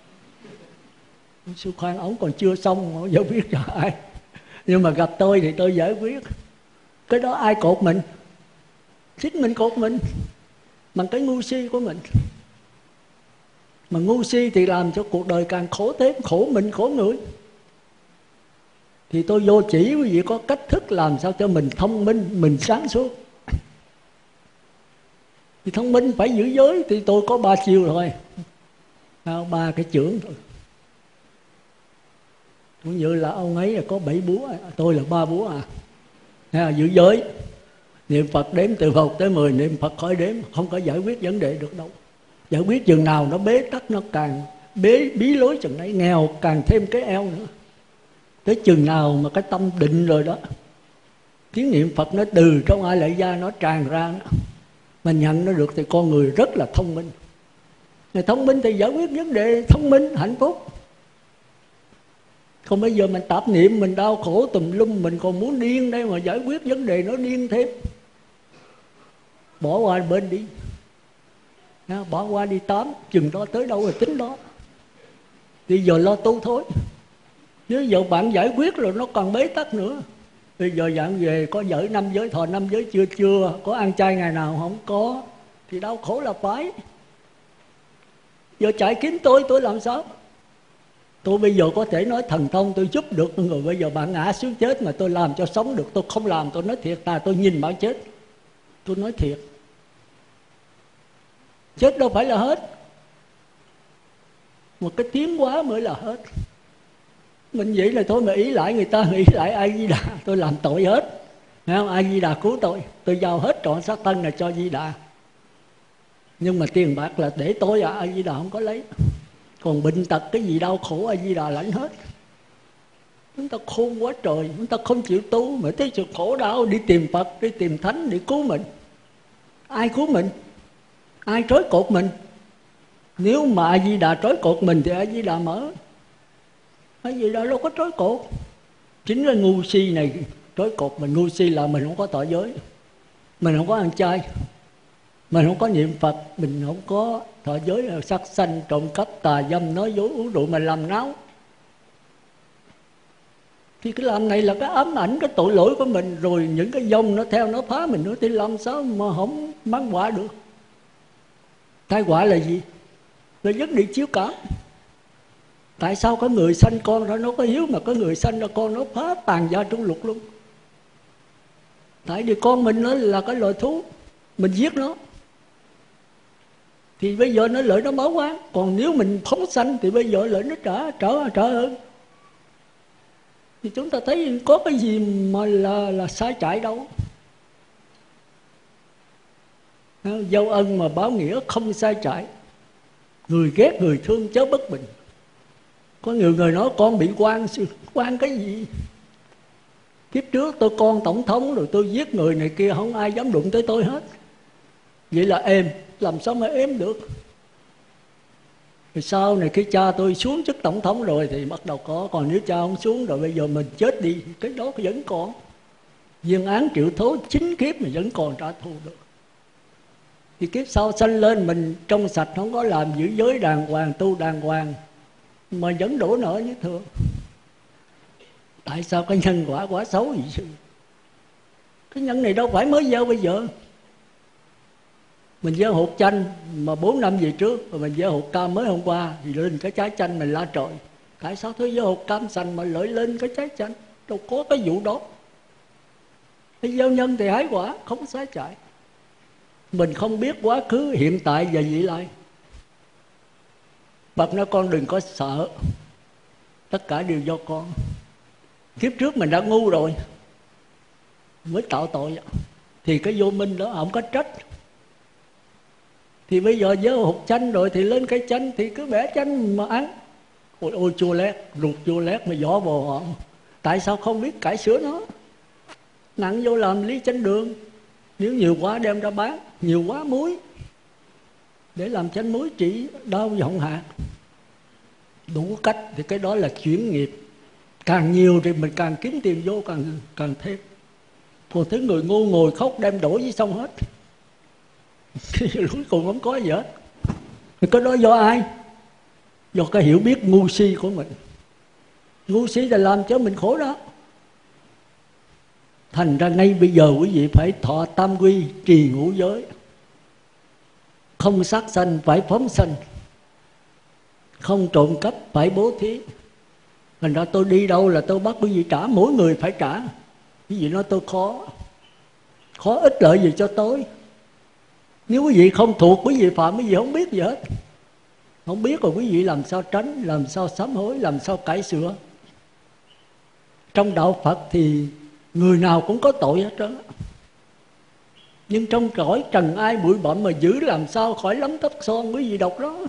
Sư Khang ông còn chưa xong ông giải quyết cho ai. Nhưng mà gặp tôi thì tôi giải quyết. Cái đó ai cột mình? Chính mình cột mình bằng cái ngu si của mình. Mà ngu si thì làm cho cuộc đời càng khổ thêm, khổ mình khổ người. Thì tôi vô chỉ quý vị có cách thức làm sao cho mình thông minh, mình sáng suốt. Thì thông minh phải giữ giới, thì tôi có 3 chiều thôi, 3 cái chưởng thôi. Cũng như là ông ấy là có 7 búa, tôi là 3 búa giữ giới, niệm Phật đếm từ 1 tới 10, niệm Phật khỏi đếm, không có giải quyết vấn đề được đâu. Giải quyết chừng nào nó bế tắc, nó càng bí lối chừng ấy, nghèo càng thêm cái eo nữa. Tới chừng nào mà cái tâm định rồi đó, tiếng niệm Phật nó từ trong ai lại ra, nó tràn ra đó. Mà nhận nó được thì con người rất là thông minh. Người thông minh thì giải quyết vấn đề thông minh, hạnh phúc. Còn bây giờ mình tạp niệm, mình đau khổ tùm lum, mình còn muốn điên đây mà giải quyết vấn đề nó điên thêm. Bỏ qua bên đi, bỏ qua đi tám, chừng đó tới đâu rồi tính đó. Bây giờ lo tu thôi. Nếu giờ bạn giải quyết rồi nó còn bế tắc nữa. Bây giờ dạng về có giữ 5 giới, thọ 5 giới chưa, có ăn chay ngày nào không có, thì đau khổ là phải. Giờ chạy kiếm tôi làm sao? Tôi bây giờ có thể nói thần thông tôi giúp được người. Bây giờ bạn ngã xuống chết mà tôi làm cho sống được, tôi không làm, tôi nói thiệt tôi nhìn bạn chết. Tôi nói thiệt, chết đâu phải là hết, một cái tiến hóa mới là hết. Mình vậy là thôi mà ý lại người ta, nghĩ lại A Di Đà, tôi làm tội hết, thấy không? A Di Đà cứu tôi giao hết trọn xác thân là cho Di Đà. Nhưng mà tiền bạc là để tôi A Di Đà không có lấy. Còn bệnh tật cái gì đau khổ A Di Đà lãnh hết. Chúng ta khôn quá trời, chúng ta không chịu tu, mà thấy sự khổ đau đi tìm Phật, đi tìm Thánh để cứu mình. Ai cứu mình? Ai trói cột mình? Nếu mà A Di Đà trói cột mình thì A Di Đà mở. A Di Đà đâu có trói cột. Chính là ngu si này trói cột mình. Ngu si là mình không có tỏ giới, mình không có ăn chay, mình không có niệm Phật, mình không có thọ giới, sát sanh, trộm cắp, tà dâm, nói dối, uống rượu mà làm náo. Thì cái làm này là cái ám ảnh, cái tội lỗi của mình. Rồi những cái dông nó theo nó phá mình nữa, thì làm sao mà không mang quả được? Tai họa là gì? Là vấn đề chiếu cảm. Tại sao có người sanh con ra nó có hiếu, mà có người sanh ra con nó phá tàn gia trung lục luôn? Tại vì con mình nó là cái loài thú, mình giết nó thì bây giờ nó lợi nó báo oán. Còn nếu mình phóng sanh thì bây giờ lợi nó trả ơn. thì chúng ta thấy có cái gì mà là sai chạy đâu. Dâu ân mà báo nghĩa không sai chạy. Người ghét người thương chớ bất bình. Có nhiều người nói con bị quan cái gì? Kiếp trước tôi con tổng thống rồi tôi giết người này kia, không ai dám đụng tới tôi hết. Vậy là êm, làm sao mà êm được? Rồi sau này cái cha tôi xuống chức tổng thống rồi thì bắt đầu có. Còn nếu cha không xuống rồi bây giờ mình chết đi, cái đó vẫn còn. Viên án triệu thố 9 kiếp mà vẫn còn trả thù được. Thì kiếp sau sanh lên mình trong sạch, không có làm giữ giới đàng hoàng, tu đàng hoàng, mà vẫn đổ nợ như thường. Tại sao cái nhân quả quá xấu vậy chứ? Cái nhân này đâu phải mới gieo bây giờ. Mình gieo hột chanh mà 4 năm về trước, rồi mình gieo hột cam mới hôm qua thì lên cái trái chanh mình la trời. Tại sao tôi gieo hột cam xanh mà lợi lên cái trái chanh? Đâu có cái vụ đó. Cái gieo nhân thì hái quả, không sai chạy. Mình không biết quá khứ, hiện tại và vị lai. Phật nói con đừng có sợ, tất cả đều do con. Kiếp trước mình đã ngu rồi mới tạo tội, thì cái vô minh đó không có trách. Thì bây giờ gieo hột chanh rồi thì lên cây chanh thì cứ bẻ chanh mà ăn. Ôi chua lét, ruột chua lét mà vỏ bò họng. Tại sao không biết cải sửa nó? Nặng vô làm ly chanh đường. Nếu nhiều quá đem ra bán, nhiều quá muối để làm chanh muối trị đau vọng hạt. Đủ cách thì cái đó là chuyển nghiệp. Càng nhiều thì mình càng kiếm tiền vô càng thêm. Còn thấy người ngu ngồi khóc đem đổ với sông hết. Cuối cùng không có gì hết. Thì cái đó do ai? Do cái hiểu biết ngu si của mình. Ngu si là làm cho mình khổ đó. Thành ra ngay bây giờ quý vị phải thọ tam quy, trì ngũ giới. Không sát sanh phải phóng sanh, không trộm cắp phải bố thí. Thành ra tôi đi đâu là tôi bắt quý vị trả, mỗi người phải trả. Quý vị nói tôi khó ích lợi gì cho tôi. Nếu quý vị không thuộc, quý vị phạm, quý vị không biết gì hết. Không biết rồi quý vị làm sao tránh, làm sao sám hối, làm sao cải sửa. Trong đạo Phật thì người nào cũng có tội hết trơn. Nhưng trong cõi trần ai bụi bặm mà giữ làm sao khỏi lắm tóc son, quý vị đọc đó.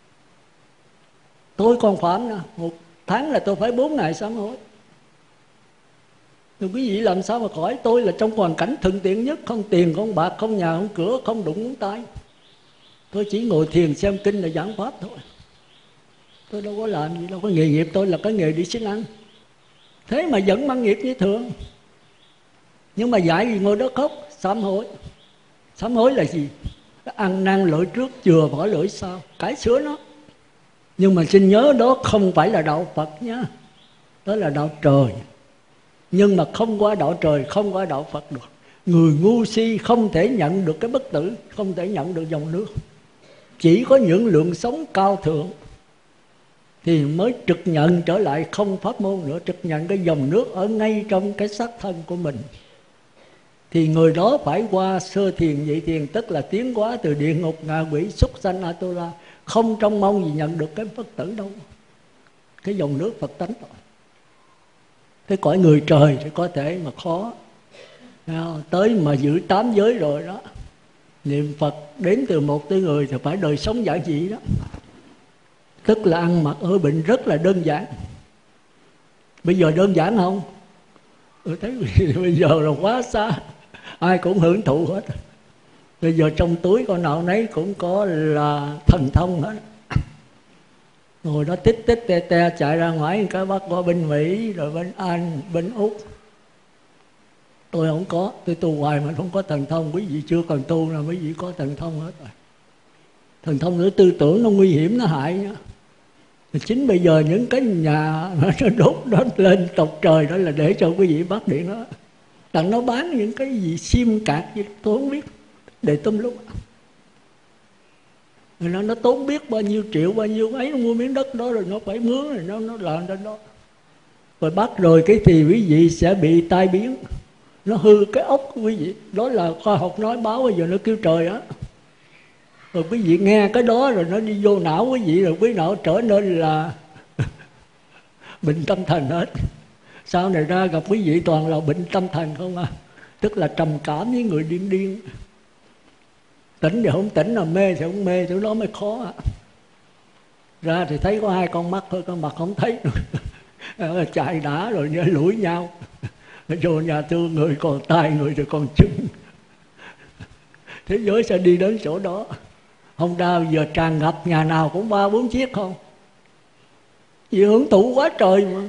Tôi còn phạm nè, 1 tháng là tôi phải 4 ngày sám hối. Rồi quý vị làm sao mà khỏi? Tôi là trong hoàn cảnh thuận tiện nhất, không tiền, không bạc, không nhà, không cửa, không đụng ngón tay. Tôi chỉ ngồi thiền xem kinh là giảng pháp thôi. Tôi đâu có làm gì đâu, có nghề nghiệp tôi là cái nghề đi xin ăn. Thế mà vẫn mang nghiệp như thường. Nhưng mà dạy gì ngồi đó khóc, sám hối. Sám hối là gì? Ăn năn lỗi trước, chừa bỏ lỗi sau, cải sửa nó. Nhưng mà xin nhớ đó không phải là đạo Phật nhá. Đó là đạo trời. Nhưng mà không qua đạo trời, không qua đạo Phật được. Người ngu si không thể nhận được cái bất tử, không thể nhận được dòng nước. Chỉ có những lượng sống cao thượng thì mới trực nhận trở lại không pháp môn nữa, trực nhận cái dòng nước ở ngay trong cái xác thân của mình. Thì người đó phải qua sơ thiền nhị thiền, tức là tiến hóa từ địa ngục, ngạ quỷ, súc sanh, Atula. Không trông mong gì nhận được cái bất tử đâu. Cái dòng nước Phật tánh rồi. Cái cõi người trời thì có thể mà khó. Tới mà giữ 8 giới rồi đó, niệm Phật đến từ một tới người thì phải đời sống giản dị đó. Tức là ăn mặc ở bệnh rất là đơn giản. Bây giờ đơn giản không? Tôi thấy bây giờ là quá xa. Ai cũng hưởng thụ hết. Bây giờ trong túi con nào nấy cũng có là thần thông hết. Ngồi đó tích tích te te chạy ra ngoài cái bắt qua bên Mỹ, rồi bên Anh, bên Úc. Tôi không có, tôi tu hoài mà không có thần thông. Quý vị chưa cần tu là quý vị có thần thông hết rồi. Thần thông nữa tư tưởng nó nguy hiểm, nó hại nhá. Chính bây giờ những cái nhà nó đốt lên tộc trời đó là để cho quý vị bắt điện đó. Đặng nó bán những cái gì sim cạc gì tôi không biết, để tùm lúc. Rồi nó tốn biết bao nhiêu triệu, bao nhiêu ấy, nó mua miếng đất đó rồi nó phải mướn, rồi nó làm trên đó. Rồi bắt rồi cái thì quý vị sẽ bị tai biến. Nó hư cái ốc của quý vị. Đó là khoa học nói báo bây giờ nó kêu trời á. Rồi quý vị nghe cái đó rồi nó đi vô não quý vị, rồi quý não trở nên là bệnh tâm thần hết. Sau này ra gặp quý vị toàn là bệnh tâm thần không à, tức là trầm cảm với người điên điên. Tỉnh thì không tỉnh, là mê thì không mê, chỗ đó mới khó à. Ra thì thấy có hai con mắt thôi, con mặt không thấy nữa. Chạy đã rồi lủi nhau. Vô nhà thương, người còn tay, người thì còn chân. Thế giới sẽ đi đến chỗ đó. Không đau giờ tràn ngập, nhà nào cũng 3-4 chiếc không. Vì hưởng thụ quá trời mà.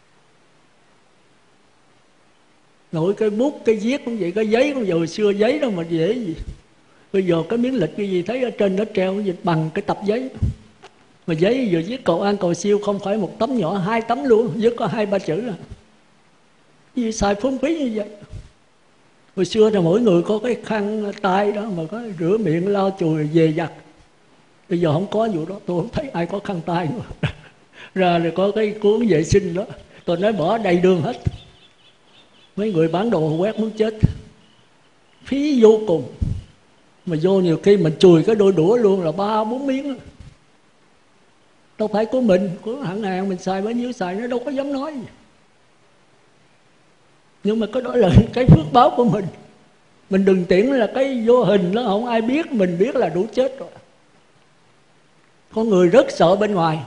Nội cái bút, cái viết cũng vậy, cái giấy cũng vậy. Hồi xưa giấy đâu mà dễ gì. Bây giờ cái miếng lịch cái gì thấy ở trên nó treo gì bằng cái tập giấy. Mà giấy giờ viết cầu an cầu siêu không phải một tấm nhỏ, 2 tấm luôn, viết có 2-3 chữ à. Vì xài phung phí như vậy. Hồi xưa thì mỗi người có cái khăn tay đó mà có rửa miệng, lau chùi, về giặt. Bây giờ không có vụ đó, tôi không thấy ai có khăn tay nữa. Ra rồi có cái cuốn vệ sinh đó, tôi nói bỏ đầy đường hết. Mấy người bán đồ quét muốn chết. Phí vô cùng. Mà vô nhiều khi mình chùi cái đôi đũa luôn là 3-4 miếng. Đâu phải của mình, của hãng hàng mình xài bao nhiêu xài, nó đâu có dám nói gì. Nhưng mà cái đó là cái phước báo của mình. Mình đừng tưởng là cái vô hình đó không ai biết, mình biết là đủ chết rồi. Con người rất sợ bên ngoài,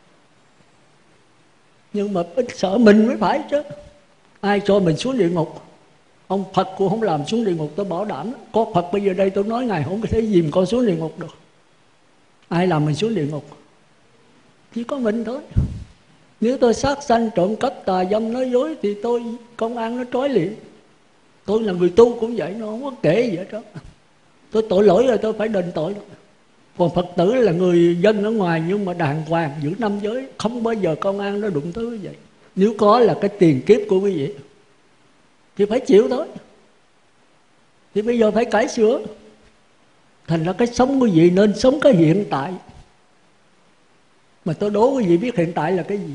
nhưng mà ít sợ mình mới phải chứ. Ai cho mình xuống địa ngục? Ông Phật cũng không làm xuống địa ngục, tôi bảo đảm. Có Phật bây giờ đây tôi nói Ngài không có thể dìm con xuống địa ngục được. Ai làm mình xuống địa ngục? Chỉ có mình thôi. Nếu tôi sát sanh, trộm cắp, tà dâm, nói dối thì tôi công an nó trói liền. Tôi là người tu cũng vậy, nó không có kể gì hết đó. Tôi tội lỗi rồi tôi phải đền tội đó. Còn Phật tử là người dân ở ngoài nhưng mà đàng hoàng giữ 5 giới, không bao giờ công an nó đụng tới như vậy. Nếu có là cái tiền kiếp của quý vị thì phải chịu thôi. Thì bây giờ phải cải sửa. Thành ra cái sống quý vị nên sống cái hiện tại. Mà tôi đố quý vị biết hiện tại là cái gì?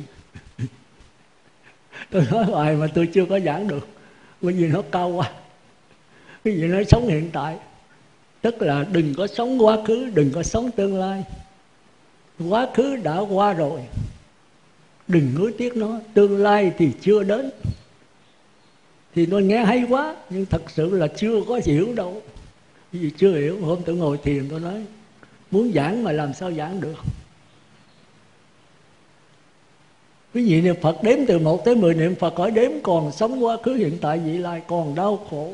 Tôi nói hoài mà tôi chưa có giảng được, bởi vì nó cao quá. Quý vị nói sống hiện tại, tức là đừng có sống quá khứ, đừng có sống tương lai. Quá khứ đã qua rồi, đừng nuối tiếc nó. Tương lai thì chưa đến. Thì tôi nghe hay quá, nhưng thật sự là chưa có hiểu đâu. Vì chưa hiểu. Hôm tôi ngồi thiền tôi nói muốn giảng mà làm sao giảng được. Quý vị niệm Phật đếm từ 1 tới 10 niệm Phật, khỏi đếm còn sống quá khứ hiện tại vị lai, còn đau khổ.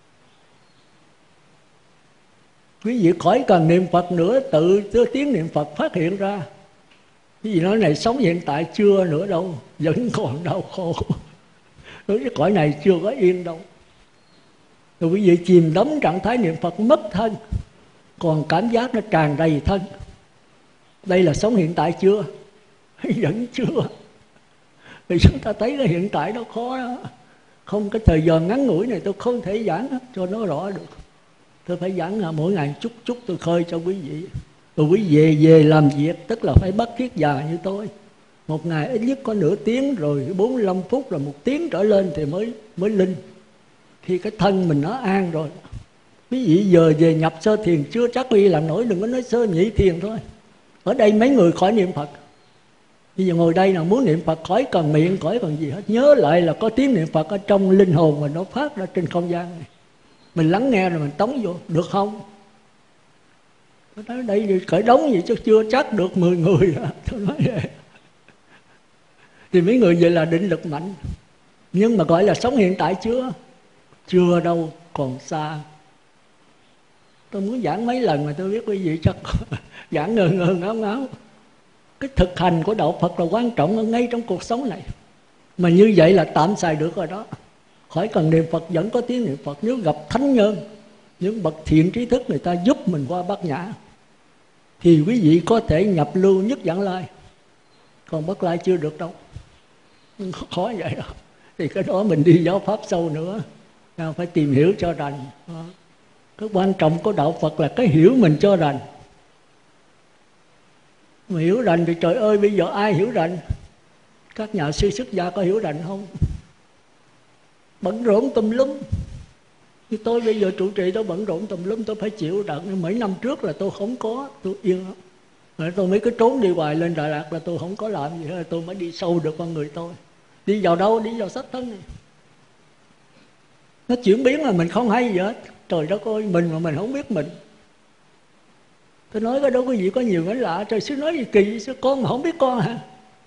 Quý vị khỏi cần niệm Phật nữa, tự tiếng niệm Phật phát hiện ra. Quý vị nói này sống hiện tại chưa nữa đâu, vẫn còn đau khổ. Đối với cõi này chưa có yên đâu. Rồi quý vị chìm đắm trạng thái niệm Phật mất thân, còn cảm giác nó tràn đầy thân. Đây là sống hiện tại chưa? Vẫn chưa. Vì chúng ta thấy cái hiện tại đó khó đó. Không, cái thời giờ ngắn ngủi này tôi không thể giảng cho nó rõ được. Tôi phải giảng mỗi ngày chút tôi khơi cho quý vị. Rồi quý vị về làm việc, tức là phải bắt kiết già như tôi. Một ngày ít nhất có nửa tiếng, rồi 45 phút, rồi 1 tiếng trở lên thì mới linh. Khi cái thân mình nó an rồi. Quý vị giờ về nhập sơ thiền chưa chắc quý vị làm nổi, đừng có nói sơ nhị thiền thôi. Ở đây mấy người khỏi niệm Phật. Bây giờ ngồi đây nào muốn niệm Phật khỏi cần miệng, khỏi cần gì hết. Nhớ lại là có tiếng niệm Phật ở trong linh hồn mình, nó phát ra trên không gian này. Mình lắng nghe rồi mình tống vô, được không? Tôi nói đây thì cởi đóng gì chứ chưa chắc được 10 người đó. Tôi nói vậy. Thì mấy người vậy là định lực mạnh. Nhưng mà gọi là sống hiện tại chưa? Chưa đâu, còn xa. Tôi muốn giảng mấy lần mà tôi biết quý vị chắc giảng ngơ ngáo ngáo. Cái thực hành của đạo Phật là quan trọng ở ngay trong cuộc sống này. Mà như vậy là tạm xài được rồi đó. Khỏi cần niệm Phật vẫn có tiếng niệm Phật. Nếu gặp thánh nhân, những bậc thiện trí thức người ta giúp mình qua bát nhã, thì quý vị có thể nhập lưu nhất vãng lai. Còn bất lai chưa được đâu. Khó vậy đó. Thì cái đó mình đi giáo pháp sâu nữa, phải tìm hiểu cho rành. Cái quan trọng của đạo Phật là cái hiểu mình cho rành. Mà hiểu rành thì trời ơi, bây giờ ai hiểu rành? Các nhà sư xuất gia có hiểu rành không? Bận rộn tùm lum. Như tôi bây giờ trụ trì tôi bận rộn tùm lum, tôi phải chịu đựng. Nhưng mấy năm trước là tôi không có, tôi yên lắm. Rồi tôi mới cứ trốn đi hoài lên Đà Lạt là tôi không có làm gì hết, tôi mới đi sâu được con người tôi. Đi vào đâu? Đi vào sắc thân này. Nó chuyển biến là mình không hay gì hết. Trời đất ơi, mình mà mình không biết mình. Tôi nói cái đó quý vị có nhiều cái lạ. Trời, sư nói gì kỳ, sư con mà không biết con hả?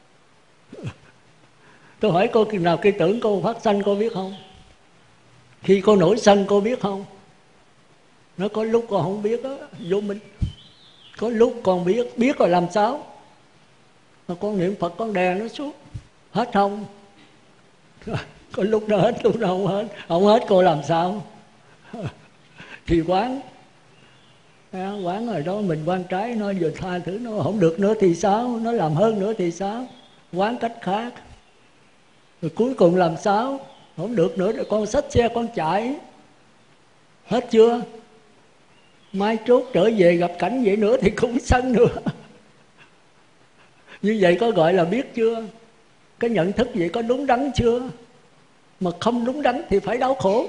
Tôi hỏi cô, khi nào khi tưởng cô phát sanh cô biết không? Khi cô nổi sân cô biết không? Nó có lúc con không biết đó, vô minh. Có lúc con biết rồi làm sao? Mà con niệm Phật con đè nó xuống. Hết không? Có lúc nó hết, lúc nó không hết. Không hết cô làm sao? Thì quán rồi đó, mình quán trái, nó vừa tha thứ, nó không được nữa thì sao? Nó làm hơn nữa thì sao? Quán cách khác. Rồi cuối cùng làm sao? Không được nữa rồi con xách xe con chạy. Hết chưa? Mai trốt trở về gặp cảnh vậy nữa thì cũng sân nữa. Như vậy có gọi là biết chưa? Cái nhận thức vậy có đúng đắn chưa? Mà không đúng đắn thì phải đau khổ.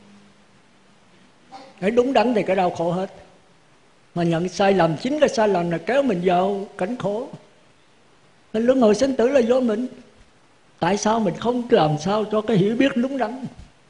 Phải đúng đắn thì cái đau khổ hết. Mà nhận sai lầm, chính cái sai lầm là kéo mình vào cảnh khổ. Nên luân hồi sinh tử là do mình. Tại sao mình không làm sao cho cái hiểu biết đúng đắn?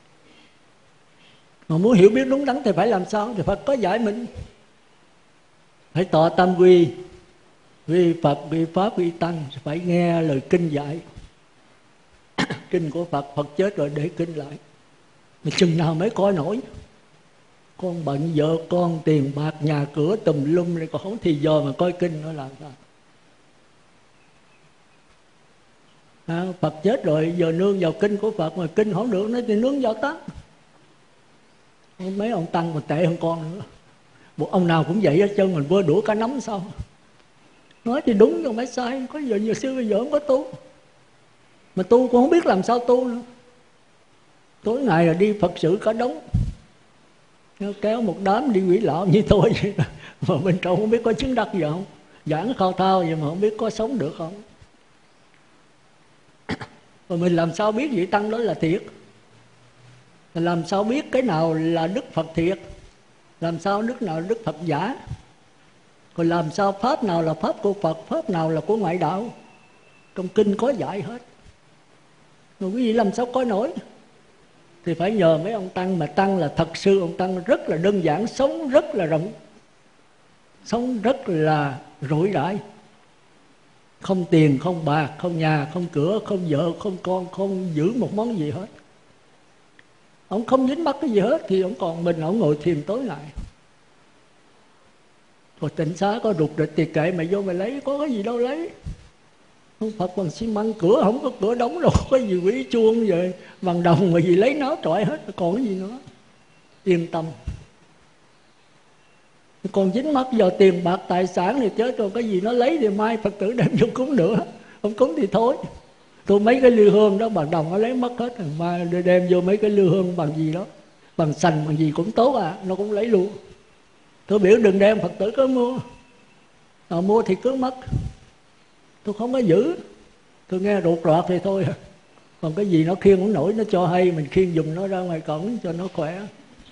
Mà muốn hiểu biết đúng đắn thì phải làm sao? Thì Phật có dạy mình. Phải tọa tam quy, quy Phật, quy Pháp, quy Tăng. Phải nghe lời kinh dạy. Kinh của Phật, Phật chết rồi để kinh lại. Mà chừng nào mới coi nổi? Con bận vợ con, tiền bạc, nhà cửa tùm lum này, còn không thì giờ mà coi kinh nó làm sao? Phật chết rồi giờ nương vào kinh của Phật, mà kinh không được nữa thì nương vào Tăng. Mấy ông Tăng còn tệ hơn con nữa. Một ông nào cũng vậy hết trơn, mình vừa đũa cả nắm sao? Nói thì đúng nhưng phải sai. Có giờ nhiều sư bây giờ không có tu, mà tu cũng không biết làm sao tu nữa. Tối ngày là đi Phật sự cả đống, nó kéo một đám đi quỷ lão như tôi vậy. Mà bên trong không biết có chứng đắc gì không. Giảng khao thao vậy mà không biết có sống được không. Rồi mình làm sao biết vị Tăng đó là thiệt? Làm sao biết cái nào là Đức Phật thiệt? Làm sao Đức nào là Đức Phật giả? Rồi làm sao Pháp nào là Pháp của Phật, Pháp nào là của ngoại đạo? Trong kinh có dạy hết. Rồi quý vị làm sao coi nổi? Thì phải nhờ mấy ông Tăng. Mà Tăng là thật sự ông Tăng rất là đơn giản, sống rất là rộng, sống rất là rỗi rãi. Không tiền, không bạc, không nhà, không cửa, không vợ, không con, không giữ một món gì hết. Ông không dính mắc cái gì hết. Thì ông còn mình, ông ngồi thiền tối ngày. Rồi tịnh xá có rụt rịch thì kệ mày vô mày lấy, có cái gì đâu lấy. Ông Phật bằng xi măng, cửa không có cửa đóng đâu, có gì quỷ chuông vậy, bằng đồng mà gì lấy nó trọi hết, còn cái gì nữa. Yên tâm. Còn dính mắc vào tiền bạc tài sản thì chết rồi, cái gì nó lấy thì mai Phật tử đem vô cúng nữa. Không cúng thì thôi. Tôi mấy cái lư hương đó bằng đồng nó lấy mất hết, mai đem vô mấy cái lư hương bằng gì đó, bằng sành bằng gì cũng tốt à, nó cũng lấy luôn. Tôi biểu đừng đem, Phật tử cứ mua. Mua thì cứ mất. Tôi không có giữ. Tôi nghe ruột rọt thì thôi. Còn cái gì nó khiêng cũng nổi, nó cho hay, mình khiêng giùm nó ra ngoài cổng cho nó khỏe.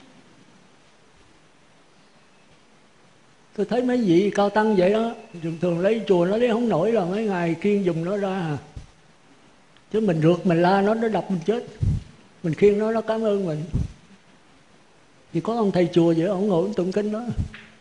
Tôi thấy mấy vị cao tăng vậy đó, thường lấy chùa nó lấy không nổi là mấy ngày khiêng giùm nó ra à. Chứ mình rượt mình la nó đập mình chết. Mình khiêng nó cảm ơn mình. Thì có ông thầy chùa vậy, ông ngồi tụng kinh đó,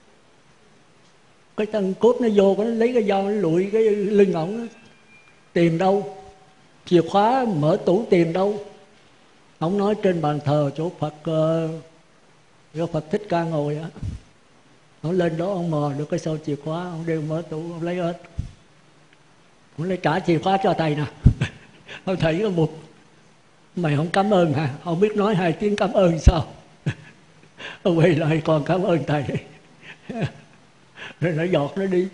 cái chân cốt nó vô, nó lấy cái dao nó lụi cái lưng ổng. Tiền đâu? Chìa khóa mở tủ tiền đâu? Ông nói trên bàn thờ chỗ Phật, chỗ Phật Thích Ca ngồi á. Ông lên đó ông mò được cái sâu chìa khóa, ông đeo mở tủ, ông lấy hết. Ông lấy trả chìa khóa cho thầy nè. Ông thầy có một, mày không cảm ơn hả? Ông biết nói 2 tiếng cảm ơn sao? Ông quay lại còn cảm ơn thầy. Rồi nó giọt nó đi.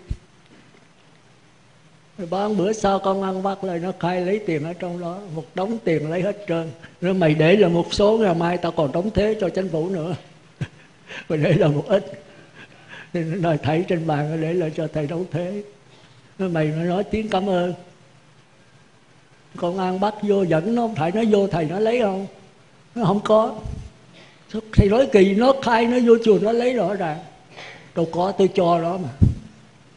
Rồi 3 bữa sau con ăn bắt lại nó khai lấy tiền ở trong đó, một đống tiền lấy hết trơn. Rồi mày để là một số, ngày mai tao còn đóng thế cho chính phủ nữa. Mày để là một ít. Thì nó nói thầy trên bàn nó để lại cho thầy đóng thế. Mày nó nói tiếng cảm ơn. Con ăn bắt vô dẫn nó, thầy nó vô thầy nó lấy không? Nó không có. Thầy nói kỳ, nó khai nó vô chùa nó lấy rõ ràng. Đâu có, tôi cho nó mà.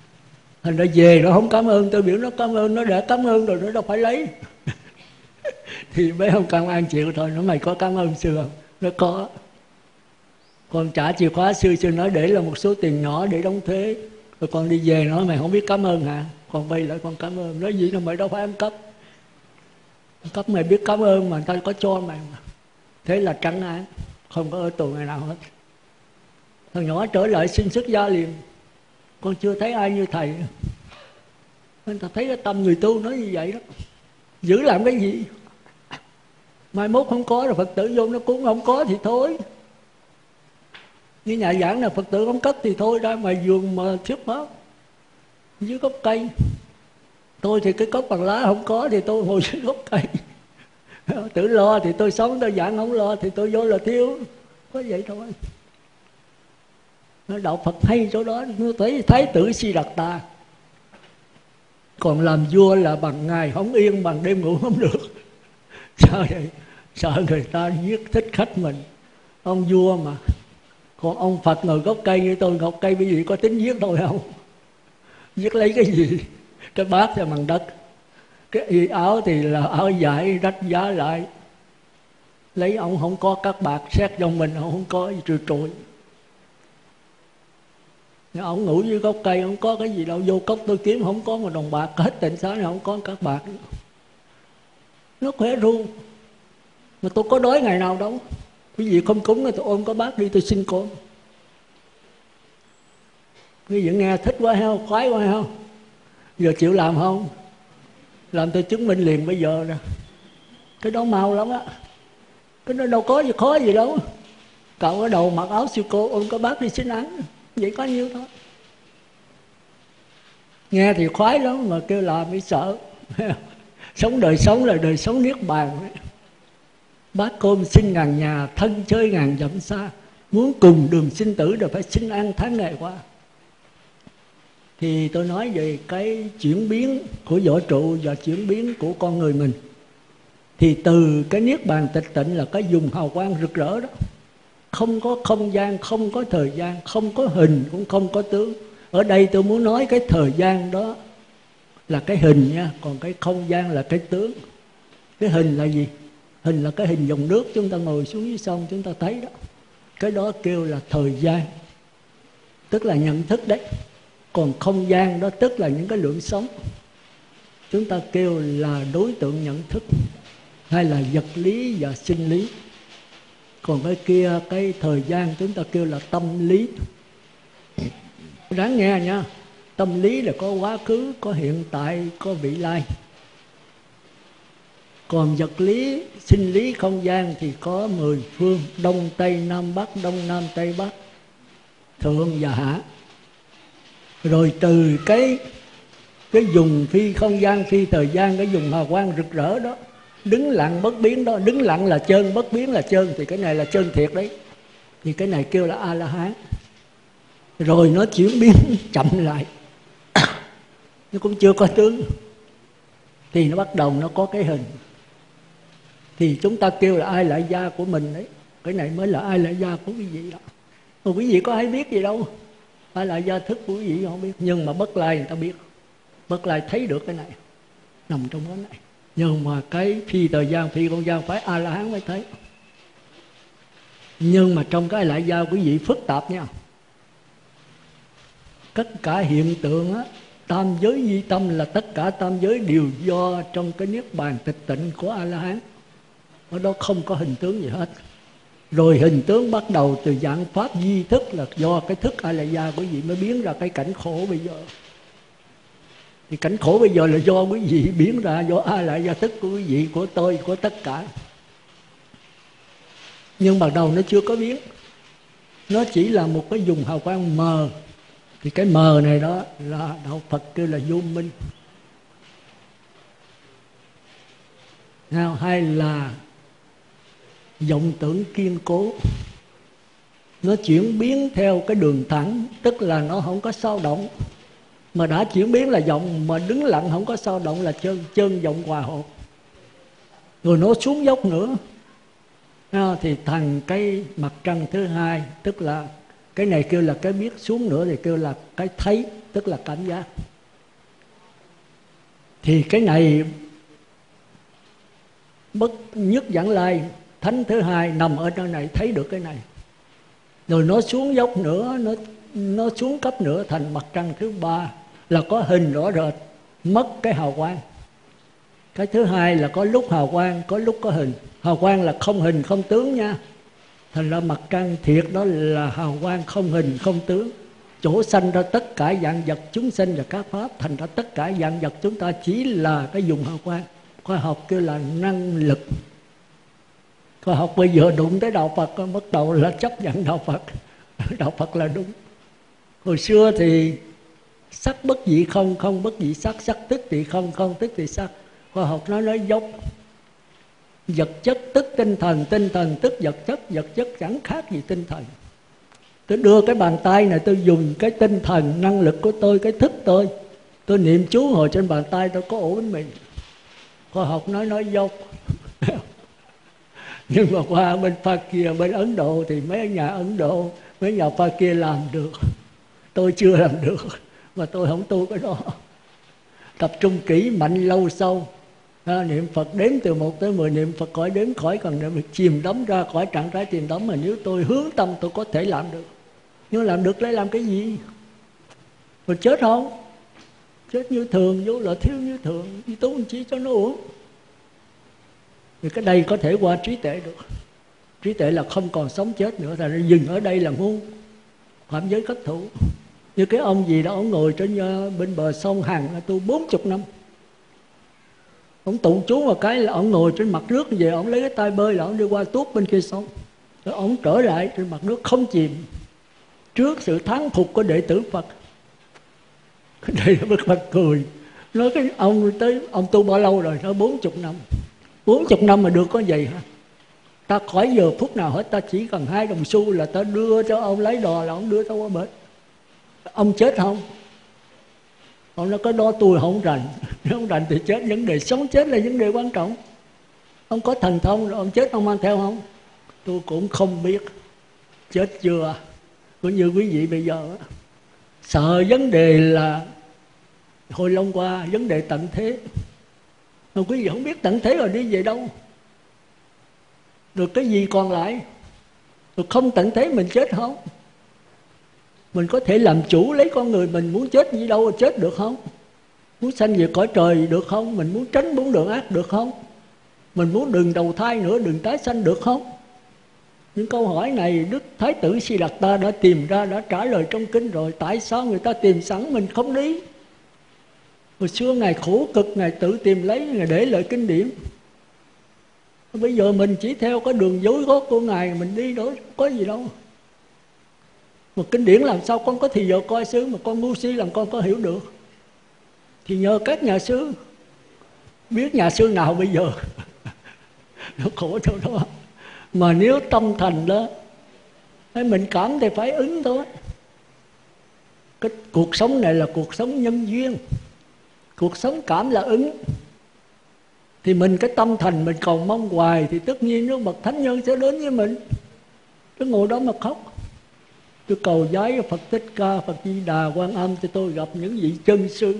Thành ra về nó không cảm ơn, tôi biểu nó cảm ơn, nó đã cảm ơn rồi nó đâu phải lấy. Thì mấy ông công an chịu thôi. Nó mày có cảm ơn sư không? Nó có. Con trả chìa khóa sư nói để là một số tiền nhỏ để đóng thuế. Rồi con đi về nói mày không biết cảm ơn hả? Con vay lại con cảm ơn. Nói gì đâu mày đâu phải ăn cắp. Ăn cắp mày biết cảm ơn mà người ta có cho mày mà. Thế là trắng án, không có ở tù ngày nào hết. Thằng nhỏ trở lại xin xuất gia liền. Con chưa thấy ai như thầy. Nên ta thấy cái tâm người tu nói như vậy đó. Giữ làm cái gì? Mai mốt không có rồi Phật tử vô nó cúng, không có thì thôi. Như nhà giảng là Phật tử không cất thì thôi ra ngoài vườn mà thuyết pháp dưới gốc cây. Tôi thì cái cốc bằng lá không có thì tôi ngồi dưới gốc cây. Tự lo thì tôi sống, tôi giảng không lo thì tôi vô là thiếu. Có vậy thôi. Đạo Phật hay chỗ đó. Nó thấy Thái tử Siddhartha còn làm vua là bằng ngày không yên, bằng đêm ngủ không được. Sao vậy? Sợ người ta giết thích khách mình. Ông vua mà. Còn ông Phật ngồi gốc cây như tôi, gốc cây bởi vì có tính giết tôi không? Giết lấy cái gì? Cái bát thì bằng đất, cái y áo thì là áo vải rách giá lại. Lấy ông không có các bạc xét trong mình, ông không có gì trừ trội. Ông ngủ dưới gốc cây, không có cái gì đâu. Vô cốc tôi kiếm không có một đồng bạc, hết tịnh xá này không có các bạc. Nó khỏe ru. Mà tôi có đói ngày nào đâu. Quý vị không cúng tôi ôm có bát đi tôi xin con. Quý vị nghe thích quá heo, khoái quá heo. Giờ chịu làm không? Làm tôi chứng minh liền bây giờ nè. Cái đó mau lắm á. Cái đó đâu có gì khó gì đâu. Cậu ở đầu mặc áo siêu cô ôm có bát đi xin ăn. Vậy có nhiêu thôi. Nghe thì khoái lắm mà kêu làm mới sợ. Sống đời sống là đời sống niết bàn. Bát cơm xin ngàn nhà, thân chơi ngàn dặm xa. Muốn cùng đường sinh tử rồi phải xin ăn tháng ngày qua. Thì tôi nói về cái chuyển biến của vũ trụ và chuyển biến của con người mình. Thì từ cái niết bàn tịch tịnh là cái vùng hào quang rực rỡ đó. Không có không gian, không có thời gian, không có hình cũng không có tướng. Ở đây tôi muốn nói cái thời gian đó là cái hình nha, còn cái không gian là cái tướng. Cái hình là gì? Hình là cái hình dòng nước chúng ta ngồi xuống dưới sông chúng ta thấy đó. Cái đó kêu là thời gian, tức là nhận thức đấy. Còn không gian đó tức là những cái lượng sống. Chúng ta kêu là đối tượng nhận thức, hay là vật lý và sinh lý. Còn cái kia, cái thời gian chúng ta kêu là tâm lý. Đáng nghe nha. Tâm lý là có quá khứ, có hiện tại, có vị lai. Còn vật lý, sinh lý, không gian thì có 10 phương. Đông, Tây, Nam, Bắc, Đông, Nam, Tây, Bắc, thượng và hạ. Rồi từ cái vùng phi không gian, phi thời gian, cái vùng hào quang rực rỡ đó, đứng lặng bất biến đó. Đứng lặng là trơn, bất biến là trơn. Thì cái này là trơn thiệt đấy. Thì cái này kêu là A-la-hán. Rồi nó chuyển biến chậm lại. Nó cũng chưa có tướng. Thì nó bắt đầu nó có cái hình. Thì chúng ta kêu là ai lại gia của mình đấy. Cái này mới là ai lại gia của quý vị đó. Mà quý vị có ai biết gì đâu. Ai lại gia thức của quý vị không biết. Nhưng mà Bất Lai người ta biết. Bất Lai thấy được cái này, nằm trong cái này. Nhưng mà cái phi thời gian, phi không gian phải A-la-hán mới thấy. Nhưng mà trong cái lại gia quý vị phức tạp nha. Tất cả hiện tượng á, tam giới duy tâm là tất cả tam giới đều do trong cái niết bàn tịch tịnh của A-la-hán. Ở đó không có hình tướng gì hết. Rồi hình tướng bắt đầu từ dạng pháp duy thức là do cái thức A-la-gia quý vị mới biến ra cái cảnh khổ bây giờ. Thì cảnh khổ bây giờ là do quý vị biến ra, do A-la-gia thức của quý vị, của tôi, của tất cả. Nhưng ban đầu nó chưa có biến. Nó chỉ là một cái vùng hào quang mờ. Thì cái mờ này đó là đạo Phật kêu là vô minh. Hay là vọng tưởng kiên cố. Nó chuyển biến theo cái đường thẳng, tức là nó không có sao động. Mà đã chuyển biến là vọng, mà đứng lặng không có sao động là chân vọng hòa hợp. Rồi nó xuống dốc nữa. Thì thành cái mặt trăng thứ hai, tức là cái này kêu là cái biết, xuống nữa thì kêu là cái thấy, tức là cảm giác. Thì cái này bất nhất Vãng Lai thánh thứ hai nằm ở nơi này thấy được cái này. Rồi nó xuống dốc nữa, nó xuống cấp nữa thành mặt trăng thứ ba là có hình rõ rệt, mất cái hào quang. Cái thứ hai là có lúc hào quang, có lúc có hình. Hào quang là không hình không tướng nha. Thành ra mặt trăng thiệt đó là hào quang không hình không tướng, chỗ sanh ra tất cả vạn vật chúng sinh và các pháp. Thành ra tất cả vạn vật chúng ta chỉ là cái dùng hào quang. Khoa học kêu là năng lực. Khoa học bây giờ đụng tới đạo Phật bắt đầu là chấp nhận đạo Phật. Đạo Phật là đúng. Hồi xưa thì sắc bất dị không, không bất dị sắc, sắc tức thì không, không tức thì sắc. Khoa học nói dốc. Vật chất tức tinh thần tức vật chất chẳng khác gì tinh thần. Tôi đưa cái bàn tay này, tôi dùng cái tinh thần năng lực của tôi, cái thức tôi niệm chú ngồi trên bàn tay, tôi có ổ bánh mì. Khoa học nói dốc. Nhưng mà qua bên pha kia, bên Ấn Độ thì mấy nhà Ấn Độ, mấy nhà pha kia làm được. Tôi chưa làm được, mà tôi không tu cái đó. Tập trung kỹ, mạnh, lâu, sâu. Niệm Phật đếm từ 1 tới 10, niệm Phật khỏi đếm khỏi cần niệm, chìm đắm ra khỏi trạng thái chìm đắm. Mà nếu tôi hướng tâm tôi có thể làm được. Nhưng làm được lấy làm cái gì? Rồi chết không? Chết như thường, vô là thiếu như thường, đi tu làm chi cho nó uổng. Thì cái đây có thể qua trí tuệ được. Trí tuệ là không còn sống chết nữa, thành ra dừng ở đây là ngu, phạm giới khất thủ. Như cái ông gì đó, ông ngồi trên bên bờ sông Hằng tu 40 năm. Ông tụng chú một cái là ông ngồi trên mặt nước về, ông lấy cái tay bơi là ông đi qua tuốt bên kia sông. Rồi ông trở lại trên mặt nước không chìm, trước sự thán phục của đệ tử Phật. Đây là Đức Phật cười, nói cái ông tu bao lâu rồi? Nó 40 năm. 40 năm mà được có vậy hả? Ta khỏi giờ phút nào hết, ta chỉ cần 2 đồng xu là ta đưa cho ông, lấy đò là ông đưa tao qua bến. Ông chết không? Ông nói có đó tôi không rành. Nếu không rành thì chết. Vấn đề sống chết là vấn đề quan trọng. Ông có thần thông rồi ông chết ông mang theo không? Tôi cũng không biết. Chết chưa? Cũng như quý vị bây giờ sợ vấn đề là hồi lâu qua vấn đề tận thế. Mà quý vị không biết tận thế rồi đi về đâu. Được cái gì còn lại? Rồi không tận thế mình chết không? Mình có thể làm chủ lấy con người mình, muốn chết gì đâu chết được không? Muốn sanh về cõi trời được không? Mình muốn tránh 4 đường ác được không? Mình muốn đừng đầu thai nữa, đừng tái sanh được không? Những câu hỏi này Đức Thái tử Siddhartha đã tìm ra, đã trả lời trong kinh rồi. Tại sao người ta tìm sẵn mình không đi? Hồi xưa Ngài khổ cực, Ngài tự tìm lấy, Ngài để lại kinh điển. Bây giờ mình chỉ theo cái đường dối gót của Ngài, mình đi đó có gì đâu. Mà kinh điển làm sao con có thì giờ coi xứ, mà con ngu si làm con có hiểu được. Thì nhờ các nhà sư. Biết nhà sư nào bây giờ? Nó khổ chỗ đó. Mà nếu tâm thành đó, mình cảm thì phải ứng thôi. Cái cuộc sống này là cuộc sống nhân duyên. Cuộc sống cảm là ứng. Thì mình cái tâm thành mình cầu mong hoài, thì tất nhiên nước bậc thánh nhân sẽ đến với mình. Tôi ngồi đó mà khóc. Tôi cầu vái Phật Thích Ca, Phật Di Đà, Quan Âm cho tôi gặp những vị chân sư.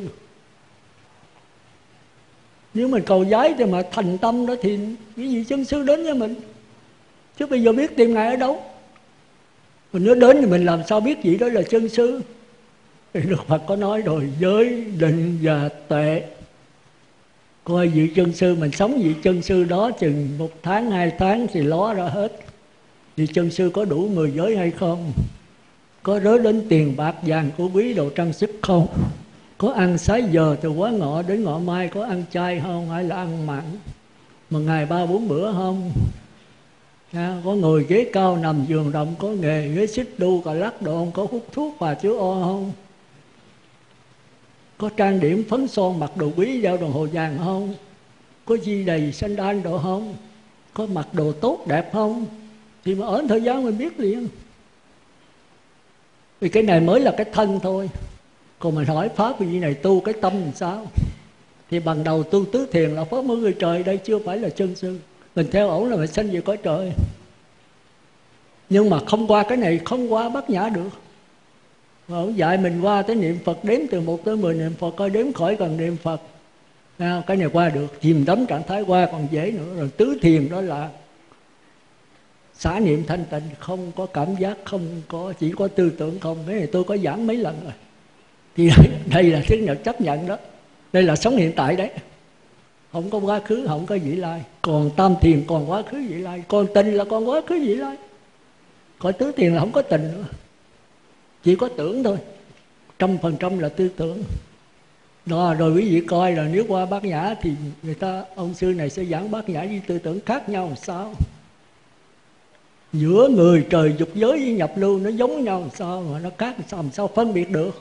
Nếu mình cầu vái thì mà thành tâm đó thì những vị chân sư đến với mình. Chứ bây giờ biết tìm Ngài ở đâu? Mình nếu đến thì mình làm sao biết vị đó là chân sư? Thì Đức Phật có nói rồi, giới, định và tuệ. Coi vị chân sư, mình sống vị chân sư đó chừng 1 tháng, 2 tháng thì ló ra hết. Vị chân sư có đủ 10 giới hay không? Có rớ đến tiền bạc vàng của quý đồ trang sức không? Có ăn sái giờ từ quá ngọ đến ngọ mai, có ăn chay không hay là ăn mặn? Mà ngày 3-4 bữa không? Có ngồi ghế cao nằm giường rộng, có nghề ghế xích đu cà lắc đồ không? Có hút thuốc và chứa o không? Có trang điểm phấn son mặc đồ quý đeo đồng hồ vàng không? Có di đầy sanh đan đồ không? Có mặc đồ tốt đẹp không? Thì mà ở thời gian mình biết liền. Vì cái này mới là cái thân thôi. Còn mình hỏi Pháp vì này tu cái tâm làm sao? Thì bằng đầu tu tứ thiền là Pháp môn người trời, đây chưa phải là chân sư. Mình theo ổng là mình sanh về cõi trời. Nhưng mà không qua cái này, không qua Bát Nhã được. Ổng dạy mình qua tới niệm Phật, đếm từ 1 tới 10 niệm Phật, coi đếm khỏi cần niệm Phật. Cái này qua được, chìm đắm trạng thái qua còn dễ nữa. Rồi tứ thiền đó là xả niệm thanh tịnh, không có cảm giác, không có, chỉ có tư tưởng không. Cái này tôi có giảng mấy lần rồi. Thì đây là thứ nhận chấp nhận đó. Đây là sống hiện tại đấy. Không có quá khứ, không có vị lai. Còn tam thiền còn quá khứ vị lai. Còn tình là còn quá khứ vị lai. Còn tứ thiền là không có tình nữa, chỉ có tưởng thôi, 100% là tư tưởng. Đó, rồi quý vị coi là nếu qua Bát Nhã thì người ta, ông sư này sẽ giảng Bát Nhã với tư tưởng khác nhau làm sao. Giữa người trời dục giới với nhập lưu nó giống nhau làm sao mà nó khác làm sao phân biệt được.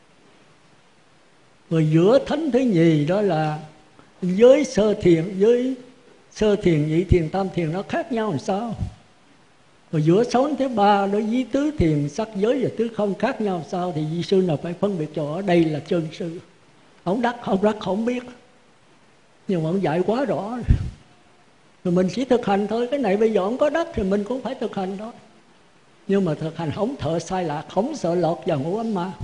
Rồi giữa thánh thứ nhì đó là giới sơ thiền, giới sơ thiền, nhị thiền, tam thiền nó khác nhau làm sao. Rồi giữa sống thứ ba đối với tứ thiền, sắc giới và tứ không khác nhau làm sao. Thì vị sư nào phải phân biệt cho ở đây là chân sư. Ông đắc không biết, nhưng mà ông dạy quá rõ rồi mình chỉ thực hành thôi. Cái này bây giờ ông có đắc thì mình cũng phải thực hành thôi. Nhưng mà thực hành không thợ sai lạc, không sợ lọt vào ngũ ấm ma.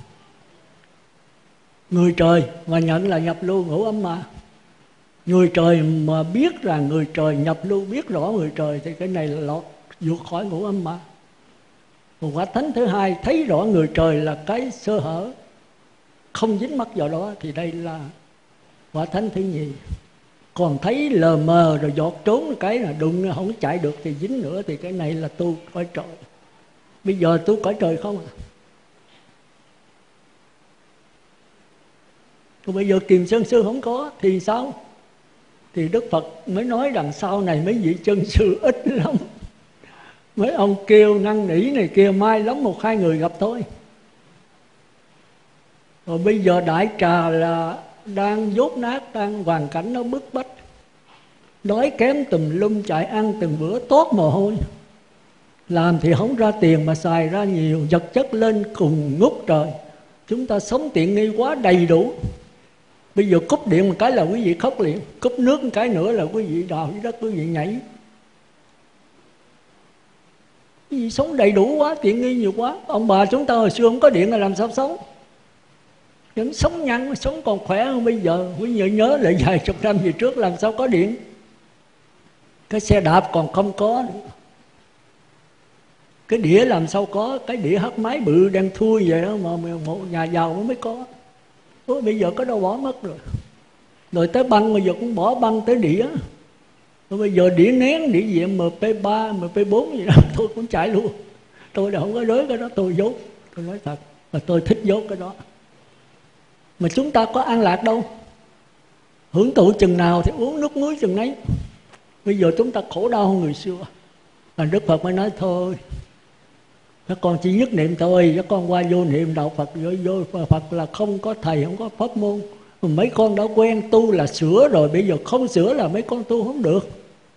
Người trời mà nhận là nhập lưu ngũ ấm ma. Người trời mà biết rằng người trời nhập lưu, biết rõ người trời, thì cái này là lọt vượt khỏi ngũ âm ma. Một quả thánh thứ hai thấy rõ người trời là cái sơ hở, không dính mắc vào đó, thì đây là quả thánh thứ nhì. Còn thấy lờ mờ rồi giọt trốn cái là đụng không chạy được thì dính nữa, thì cái này là tu cõi trời. Bây giờ tu cõi trời không à. Còn bây giờ Kiềm Sơn Sư không có thì sao? Thì Đức Phật mới nói rằng sau này mấy vị chân sư ít lắm. Mấy ông kêu năn nỉ này kia, mai lắm 1-2 người gặp thôi. Rồi bây giờ Đại Trà là đang dốt nát, đang hoàn cảnh nó bức bách, đói kém tùm lum, chạy ăn từng bữa toát mồ hôi. Làm thì không ra tiền mà xài ra nhiều, vật chất lên cùng ngút trời. Chúng ta sống tiện nghi quá đầy đủ. Bây giờ cúp điện một cái là quý vị khóc liền, cúp nước một cái nữa là quý vị đào dưới đất, quý vị nhảy. Quý vị sống đầy đủ quá, tiện nghi nhiều quá. Ông bà chúng ta hồi xưa không có điện là làm sao sống? Vẫn sống nhanh, sống còn khỏe hơn bây giờ. Quý vị nhớ lại vài chục năm về trước làm sao có điện. Cái xe đạp còn không có nữa. Cái đĩa làm sao có, cái đĩa hát máy bự đang thui vậy đó mà một nhà giàu mới có. Ôi, bây giờ có đâu bỏ mất rồi. Rồi tới băng bây giờ cũng bỏ băng tới đĩa. Rồi bây giờ đĩa nén, đĩa diện MP3, MP4 gì đó tôi cũng chạy luôn. Tôi đã không có đối cái đó, tôi dốt. Tôi nói thật, mà tôi thích dốt cái đó. Mà chúng ta có an lạc đâu. Hưởng thụ chừng nào thì uống nước muối chừng nấy. Bây giờ chúng ta khổ đau hơn người xưa. Và Đức Phật mới nói thôi, các con chỉ nhất niệm thôi, các con qua vô niệm đạo Phật, vô Phật là không có thầy, không có pháp môn. Mà mấy con đã quen tu là sửa rồi, bây giờ không sửa là mấy con tu không được.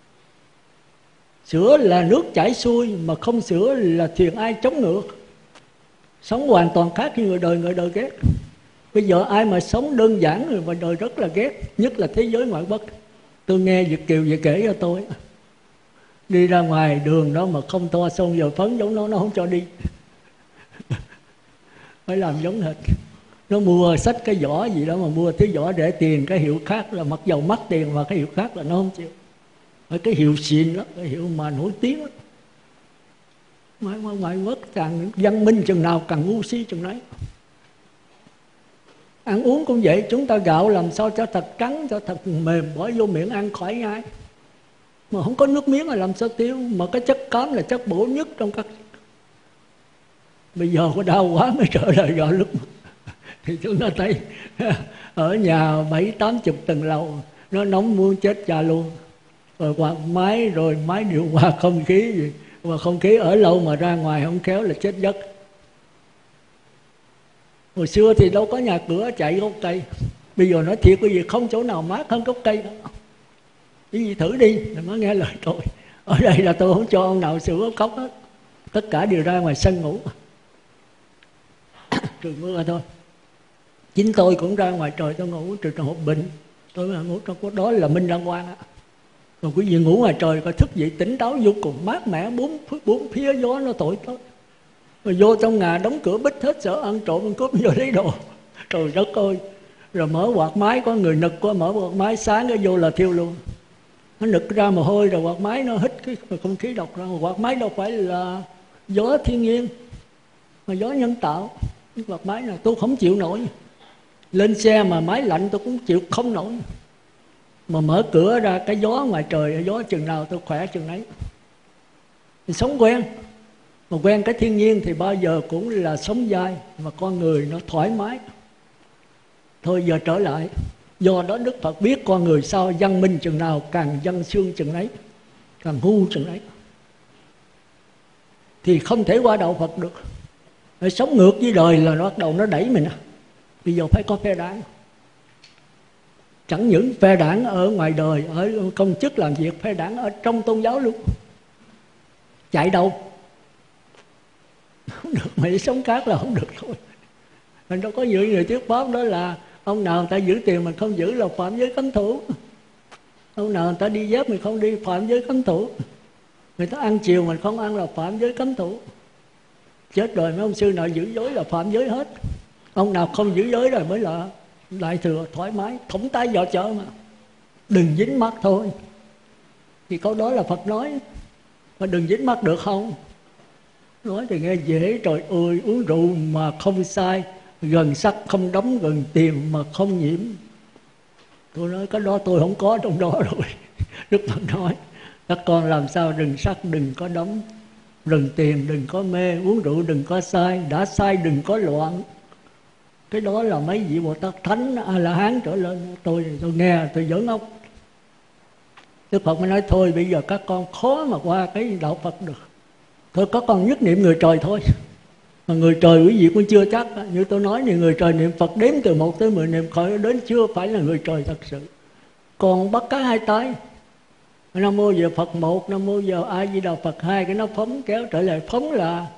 Sửa là nước chảy xuôi, mà không sửa là thuyền ai chống ngược. Sống hoàn toàn khác như người đời ghét. Bây giờ ai mà sống đơn giản rồi mà đời rất là ghét, nhất là thế giới ngoại bất. Tôi nghe Việt Kiều về kể cho tôi, đi ra ngoài đường đó mà không toa son giờ phấn giống nó không cho đi. Phải làm giống hệt. Nó mua sách cái vỏ gì đó mà mua thứ vỏ để tiền, cái hiệu khác là mặc dầu mắc tiền, mà cái hiệu khác là nó không chịu. Phải cái hiệu xịn đó, cái hiệu mà nổi tiếng đó. Ngoại quốc càng văn minh chừng nào càng ngu si chừng đấy. Ăn uống cũng vậy, chúng ta gạo làm sao cho thật trắng, cho thật mềm, bỏ vô miệng ăn khỏi ngay. Mà không có nước miếng là làm sao tiêu. Mà cái chất cám là chất bổ nhất trong các. Bây giờ có đau quá mới trở lại gạo lúc thì chúng ta thấy ở nhà 70-80 tầng lầu, nó nóng muốn chết cha luôn. Rồi quạt máy, rồi máy điều hòa không khí gì. Mà không khí ở lâu mà ra ngoài không khéo là chết giấc. Hồi xưa thì đâu có nhà cửa, chạy gốc cây. Bây giờ nói thiệt quý vị, không chỗ nào mát hơn gốc cây đó. Quý vị thử đi, đừng có nghe lời tôi. Ở đây là tôi không cho ông nào sửa khóc hết. Tất cả đều ra ngoài sân ngủ. Trời mưa thôi. Chính tôi cũng ra ngoài trời tôi ngủ, trừ trường hợp bệnh. Tôi mà ngủ trong đó là Minh Đăng Quang á. Còn quý vị ngủ ngoài trời coi thức dậy tỉnh táo vô cùng, mát mẻ, bốn phía gió nó thổi tới. Rồi vô trong nhà đóng cửa bít hết, sợ ăn trộm ăn cướp vô lấy đồ. Trời đất ơi. Rồi mở quạt máy, có người nực quá, mở quạt máy sáng cái vô là thiêu luôn. Nó nực ra mồ hôi, rồi quạt máy nó hít cái không khí độc ra. Quạt máy đâu phải là gió thiên nhiên, mà gió nhân tạo. Cái quạt máy này tôi không chịu nổi. Lên xe mà máy lạnh tôi cũng chịu không nổi. Mà mở cửa ra cái gió ngoài trời, gió chừng nào tôi khỏe chừng nấy. Thì sống quen. Mà quen cái thiên nhiên thì bao giờ cũng là sống dai, mà con người nó thoải mái. Thôi giờ trở lại. Do đó Đức Phật biết con người sao văn minh chừng nào càng văn xương chừng ấy, càng ngu chừng ấy, thì không thể qua đạo Phật được. Để sống ngược với đời là nó bắt đầu nó đẩy mình. Bây giờ phải có phe đảng. Chẳng những phe đảng ở ngoài đời, ở công chức làm việc, phe đảng ở trong tôn giáo luôn. Chạy đâu? Không được, mày sống khác là không được thôi. Mình đâu có những người thuyết pháp đó là ông nào người ta giữ tiền mình không giữ là phạm giới cấm thủ. Ông nào người ta đi dép mình không đi phạm giới cấm thủ. Người ta ăn chiều mình không ăn là phạm giới cấm thủ. Chết rồi mấy ông sư nào giữ giới là phạm giới hết. Ông nào không giữ giới rồi mới là đại thừa thoải mái, thống tay vào chợ mà. Đừng dính mắt thôi. Thì câu đó là Phật nói. Mà đừng dính mắt được không? Nói thì nghe dễ, trời ơi, uống rượu mà không sai, gần sắc không đóng, gần tiền mà không nhiễm. Tôi nói cái đó tôi không có trong đó rồi. Đức Phật nói các con làm sao đừng sắc đừng có đóng, đừng tiền đừng có mê, uống rượu đừng có sai, đã sai đừng có loạn. Cái đó là mấy vị Bồ Tát Thánh A-la-hán trở lên. Tôi nghe tôi giỡn ốc. Đức Phật mới nói thôi bây giờ các con khó mà qua cái đạo Phật được. Thôi các con nhất niệm người trời thôi. Mà người trời quý vị cũng chưa chắc. Như tôi nói thì người trời niệm Phật đếm từ 1 tới 10 niệm khỏi đến chưa phải là người trời thật sự. Còn bắt cá hai tay. Nam mô giờ Phật 1, Nam mô giờ A Di Đà Phật 2, cái nó phóng kéo trở lại. Phóng là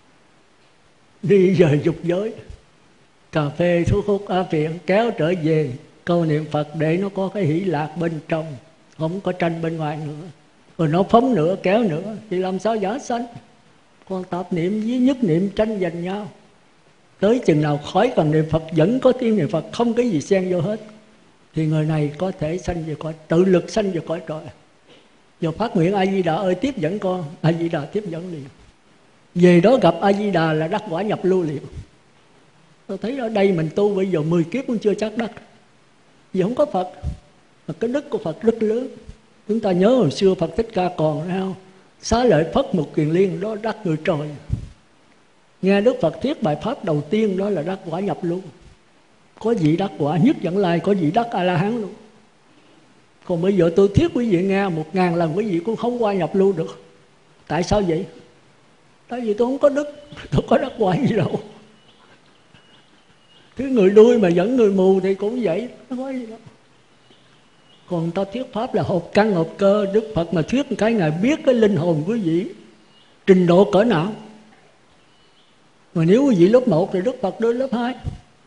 đi về dục giới, cà phê thuốc hút á phiện, kéo trở về câu niệm Phật để nó có cái hỷ lạc bên trong, không có tranh bên ngoài nữa. Rồi nó phóng nữa, kéo nữa, thì làm sao giả sanh? Còn tạp niệm với nhất niệm tranh giành nhau. Tới chừng nào khỏi cần niệm Phật, vẫn có tiếng niệm Phật, không cái gì xen vô hết, thì người này có thể sanh về cõi, tự lực sanh về cõi trời. Giờ phát nguyện A Di Đà ơi tiếp dẫn con, A Di Đà tiếp dẫn liền. Về đó gặp A Di Đà là đắc quả nhập lưu liền. Tôi thấy ở đây mình tu bây giờ 10 kiếp cũng chưa chắc đắc. Vì không có Phật. Mà cái đức của Phật rất lớn. Chúng ta nhớ hồi xưa Phật Thích Ca còn thấy không? Xá lợi Phất một kiền liên đó đắc người trời. Nghe Đức Phật thuyết bài pháp đầu tiên đó là đắc quả nhập lưu. Có vị đắc quả nhất dẫn lai, có vị đắc A-la-hán luôn. Còn bây giờ tôi thuyết quý vị nghe 1000 lần quý vị cũng không qua nhập lưu được. Tại sao vậy? Tại vì tôi không có đức, tôi có đắc quả gì đâu. Cái người đuôi mà dẫn người mù thì cũng vậy, nó có gì đâu. Còn ta thuyết pháp là hợp căn hợp cơ. Đức Phật mà thuyết một cái Ngài biết cái linh hồn quý vị trình độ cỡ nào. Mà nếu quý vị lớp 1 thì Đức Phật đưa lớp 2.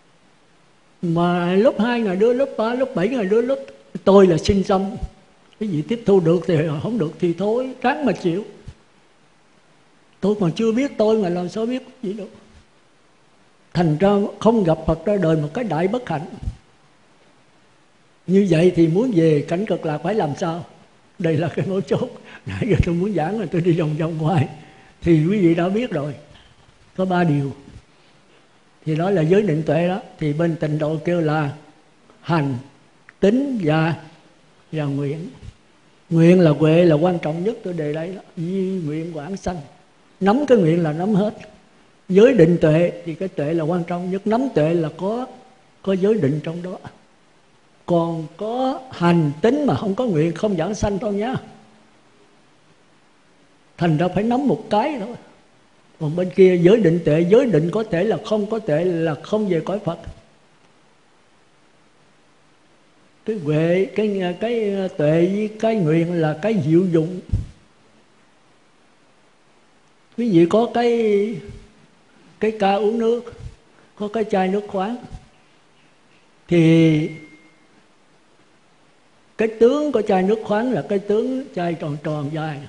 Mà lớp 2 Ngài đưa lớp 3, lớp 7 Ngài đưa lớp. Tôi là sinh tâm. Quý vị tiếp thu được thì không được thì thôi, ráng mà chịu. Tôi còn chưa biết tôi mà làm sao biết gì đâu. Thành ra không gặp Phật ra đời một cái đại bất hạnh. Như vậy thì muốn về cảnh cực lạc phải làm sao? Đây là cái mấu chốt. Nãy giờ tôi muốn giảng rồi tôi đi vòng vòng ngoài. Thì quý vị đã biết rồi. Có 3 điều. Thì đó là giới định tuệ đó. Thì bên Tịnh độ kêu là hành, tính và nguyện. Nguyện là huệ là quan trọng nhất. Tôi đề đây đó. Duy nguyện quảng sanh. Nắm cái nguyện là nắm hết. Giới định tuệ thì cái tuệ là quan trọng nhất. Nắm tuệ là có giới định trong đó. Còn có hành tính mà không có nguyện không giảng sanh đâu nhá. Thành ra phải nắm một cái thôi. Còn bên kia giới định tuệ, giới định có thể là không, có thể là không về cõi Phật. Cái huệ, cái tuệ với cái nguyện là cái diệu dụng. Quý vị có cái ca uống nước, có cái chai nước khoáng, thì cái tướng của chai nước khoáng là cái tướng chai tròn tròn dài.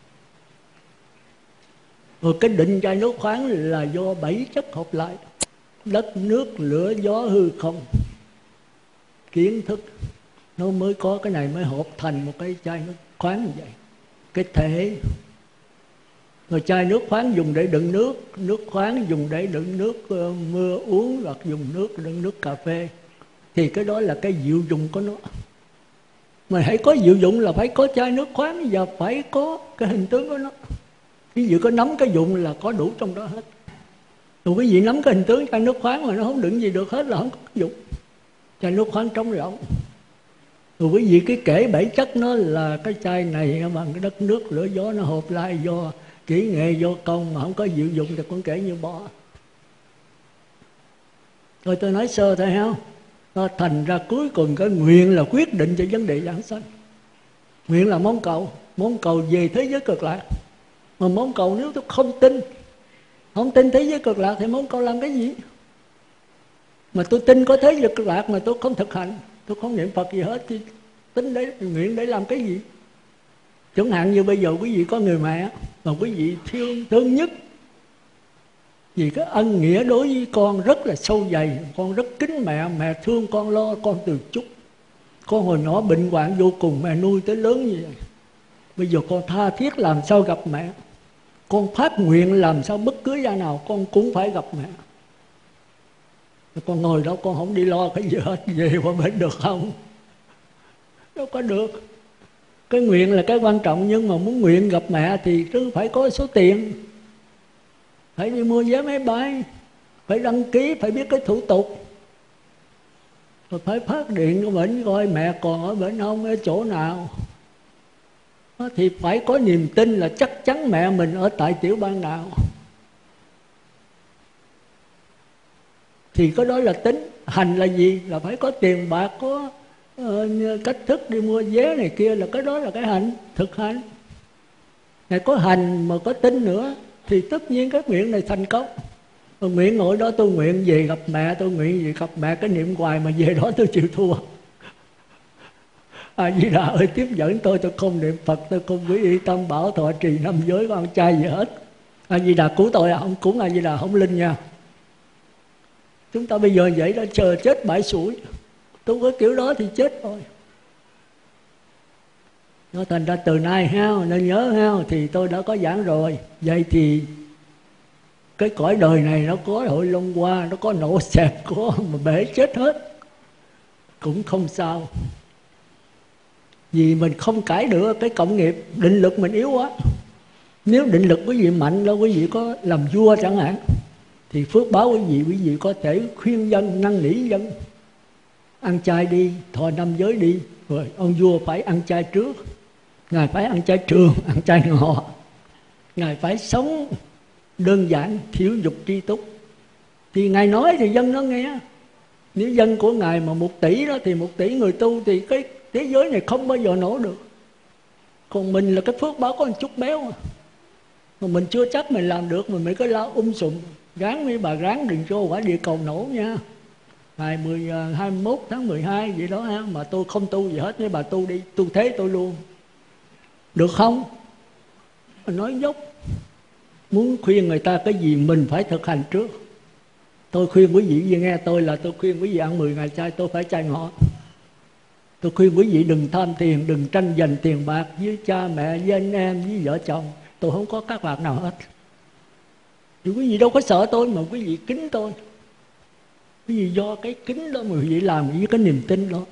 Rồi cái định chai nước khoáng là do 7 chất hợp lại: đất, nước, lửa, gió, hư, không. kiến thức, nó mới có cái này, mới hợp thành một cái chai nước khoáng như vậy. Cái thể rồi chai nước khoáng dùng để đựng nước, nước khoáng dùng để đựng nước mưa uống, hoặc dùng nước đựng nước cà phê, thì cái đó là cái diệu dụng của nó. Mà hãy có diệu dụng là phải có chai nước khoáng và phải có cái hình tướng của nó. Ví dụ có nắm cái dụng là có đủ trong đó hết. Rồi quý vị nắm cái hình tướng chai nước khoáng mà nó không đựng gì được hết là không có dụng. Chai nước khoáng trống rỗng. Rồi quý vị cái kể bảy chất nó là cái chai này bằng cái đất nước lửa gió nó hợp lại do kỹ nghệ do công, mà không có diệu dụng thì cũng kể như bỏ. Rồi tôi nói sơ thôi ha. Nó thành ra cuối cùng cái nguyện là quyết định cho vấn đề giảng sanh. Nguyện là mong cầu về thế giới cực lạc. Mà mong cầu nếu tôi không tin thế giới cực lạc thì mong cầu làm cái gì? Mà tôi tin có thế giới cực lạc mà tôi không thực hành, tôi không niệm Phật gì hết, thì tính đấy, nguyện để làm cái gì? Chẳng hạn như bây giờ quý vị có người mẹ mà quý vị thương nhất, vì cái ân nghĩa đối với con rất là sâu dày, con rất kính mẹ, mẹ thương con, lo con từ chút. Con hồi nhỏ bệnh hoạn vô cùng, mẹ nuôi tới lớn như vậy. Bây giờ con tha thiết làm sao gặp mẹ, con phát nguyện làm sao bất cứ gia nào con cũng phải gặp mẹ. Con ngồi đó con không đi lo cái gì hết, về qua bệnh được không? Đâu có được. Cái nguyện là cái quan trọng, nhưng mà muốn nguyện gặp mẹ thì cứ phải có số tiền, phải đi mua vé máy bay, phải đăng ký, phải biết cái thủ tục, rồi phải phát điện cho bệnh coi mẹ còn ở bệnh không, ở chỗ nào. Thì phải có niềm tin là chắc chắn mẹ mình ở tại tiểu bang nào. Thì cái đó là tính. Hành là gì? Là phải có tiền bạc, có cách thức đi mua vé này kia, là cái đó là cái hành, thực hành. Này có hành mà có tin nữa thì tất nhiên cái nguyện này thành công. Mà nguyện ngồi đó tôi nguyện về gặp mẹ, tôi nguyện về gặp mẹ, cái niệm hoài mà về đó tôi chịu thua. A Di Đà ơi tiếp dẫn tôi không niệm Phật, tôi không quý y tam bảo thọ trì năm giới con trai gì hết. A Di Đà cứu tôi, không cúng A Di Đà không linh nha. Chúng ta bây giờ vậy đó, chờ chết bãi sủi. Tôi có kiểu đó thì chết thôi. Nó thành ra từ nay ha, nên nhớ ha, thì tôi đã có giảng rồi. Vậy thì cái cõi đời này nó có hội long qua, nó có nổ xẹp, có mà bể chết hết cũng không sao. Vì mình không cãi được cái cộng nghiệp, định lực mình yếu quá. Nếu định lực quý vị mạnh đó, quý vị có làm vua chẳng hạn, thì phước báo quý vị có thể khuyên dân, năn nỉ dân ăn chay đi, thọ năm giới đi. Rồi ông vua phải ăn chay trước, Ngài phải ăn chay trường, ăn chay ngọ. Ngài phải sống đơn giản, thiếu dục tri túc. Thì Ngài nói thì dân nó nghe. Nếu dân của Ngài mà 1 tỷ đó, thì 1 tỷ người tu, thì cái thế giới này không bao giờ nổ được. Còn mình là cái phước báo có một chút béo mà mình chưa chắc mình làm được, mà mình cứ lao sùm. Ráng mấy bà ráng đừng cho quả địa cầu nổ nha. Ngày 21 tháng 12 vậy đó ha, mà tôi không tu gì hết, mấy bà tu đi, tu thế tôi luôn. Được không? Mình nói dốc. Muốn khuyên người ta cái gì mình phải thực hành trước. Tôi khuyên quý vị nghe tôi là tôi khuyên quý vị ăn 10 ngày chay, tôi phải chay ngọ. Tôi khuyên quý vị đừng tham tiền, đừng tranh giành tiền bạc với cha mẹ, với anh em, với vợ chồng. Tôi không có các bạc nào hết. Thì quý vị đâu có sợ tôi, mà quý vị kính tôi. Quý vị do cái kính đó mà quý vị làm với cái niềm tin đó.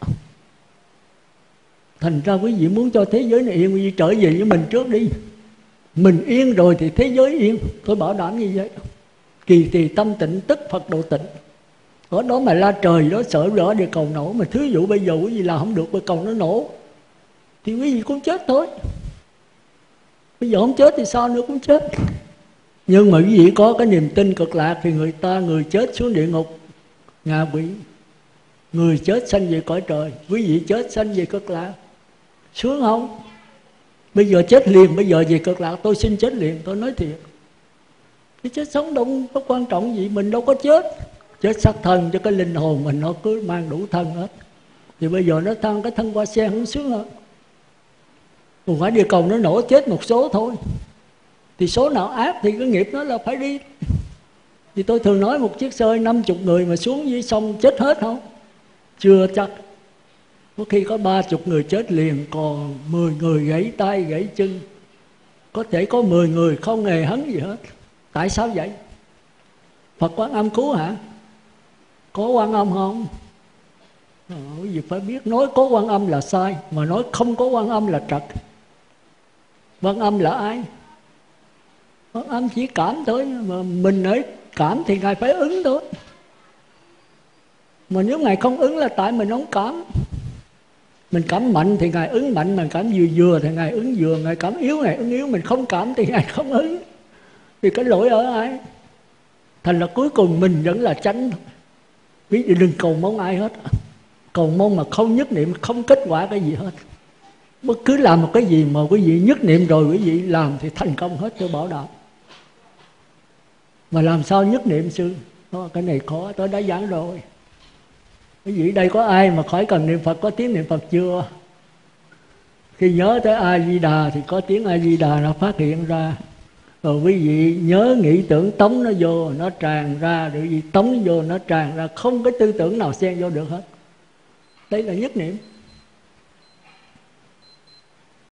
Thành ra quý vị muốn cho thế giới này yên, quý vị trở về với mình trước đi. Mình yên rồi thì thế giới yên. Tôi bảo đảm như vậy. Kỳ thì tâm tịnh tức Phật độ tịnh. Ở đó mà la trời đó, sợ rõ địa cầu nổ. Mà thí dụ bây giờ quý vị làm không được, địa cầu nó nổ, thì quý vị cũng chết thôi. Bây giờ không chết thì sao nữa, cũng chết. Nhưng mà quý vị có cái niềm tin cực lạc, thì người chết xuống địa ngục ngạ quỷ, người chết sanh về cõi trời, quý vị chết sanh về cực lạc. Sướng không? Bây giờ chết liền, bây giờ về cực lạc tôi xin chết liền, tôi nói thiệt. Cái chết sống đâu có quan trọng gì, mình đâu có chết. Chết xác thân cho cái linh hồn mình nó cứ mang đủ thân hết. Thì bây giờ nó thăng cái thân hoa sen không sướng hơn. Còn phải địa cầu nó nổ chết một số thôi. Thì số nào ác thì cái nghiệp nó là phải đi. Thì tôi thường nói một chiếc xe 50 người mà xuống dưới sông chết hết không? Chưa chắc. Có khi có 30 người chết liền, còn 10 người gãy tay gãy chân, có thể có 10 người không hề hấn gì hết. Tại sao vậy? Phật Quan Âm cứu hả? Có Quan Âm không? Quý vị phải biết, nói có Quan Âm là sai, mà nói không có Quan Âm là trật. Quan Âm là ai? Quan Âm chỉ cảm thôi, mà mình ấy cảm thì Ngài phải ứng thôi. Mà nếu Ngài không ứng là tại mình không cảm. Mình cảm mạnh thì Ngài ứng mạnh, mình cảm vừa vừa thì Ngài ứng vừa, Ngài cảm yếu Ngài ứng yếu, mình không cảm thì Ngài không ứng. Thì cái lỗi ở ai? Thành là cuối cùng mình vẫn là chánh. Quý vị đừng cầu mong ai hết. Cầu mong mà không nhất niệm, không kết quả cái gì hết. Bất cứ làm một cái gì mà quý vị nhất niệm rồi quý vị làm thì thành công hết, tôi bảo đảm. Mà làm sao nhất niệm sư? Cái này khó, tôi đã giảng rồi. Quý vị đây có ai mà khỏi cần niệm Phật, có tiếng niệm Phật chưa? Khi nhớ tới A-di-đà thì có tiếng A-di-đà nó phát hiện ra. Rồi quý vị nhớ nghĩ tưởng tống nó vô, nó tràn ra. Rồi quý vị tống vô, nó tràn ra. Không cái tư tưởng nào xen vô được hết. Đây là nhất niệm.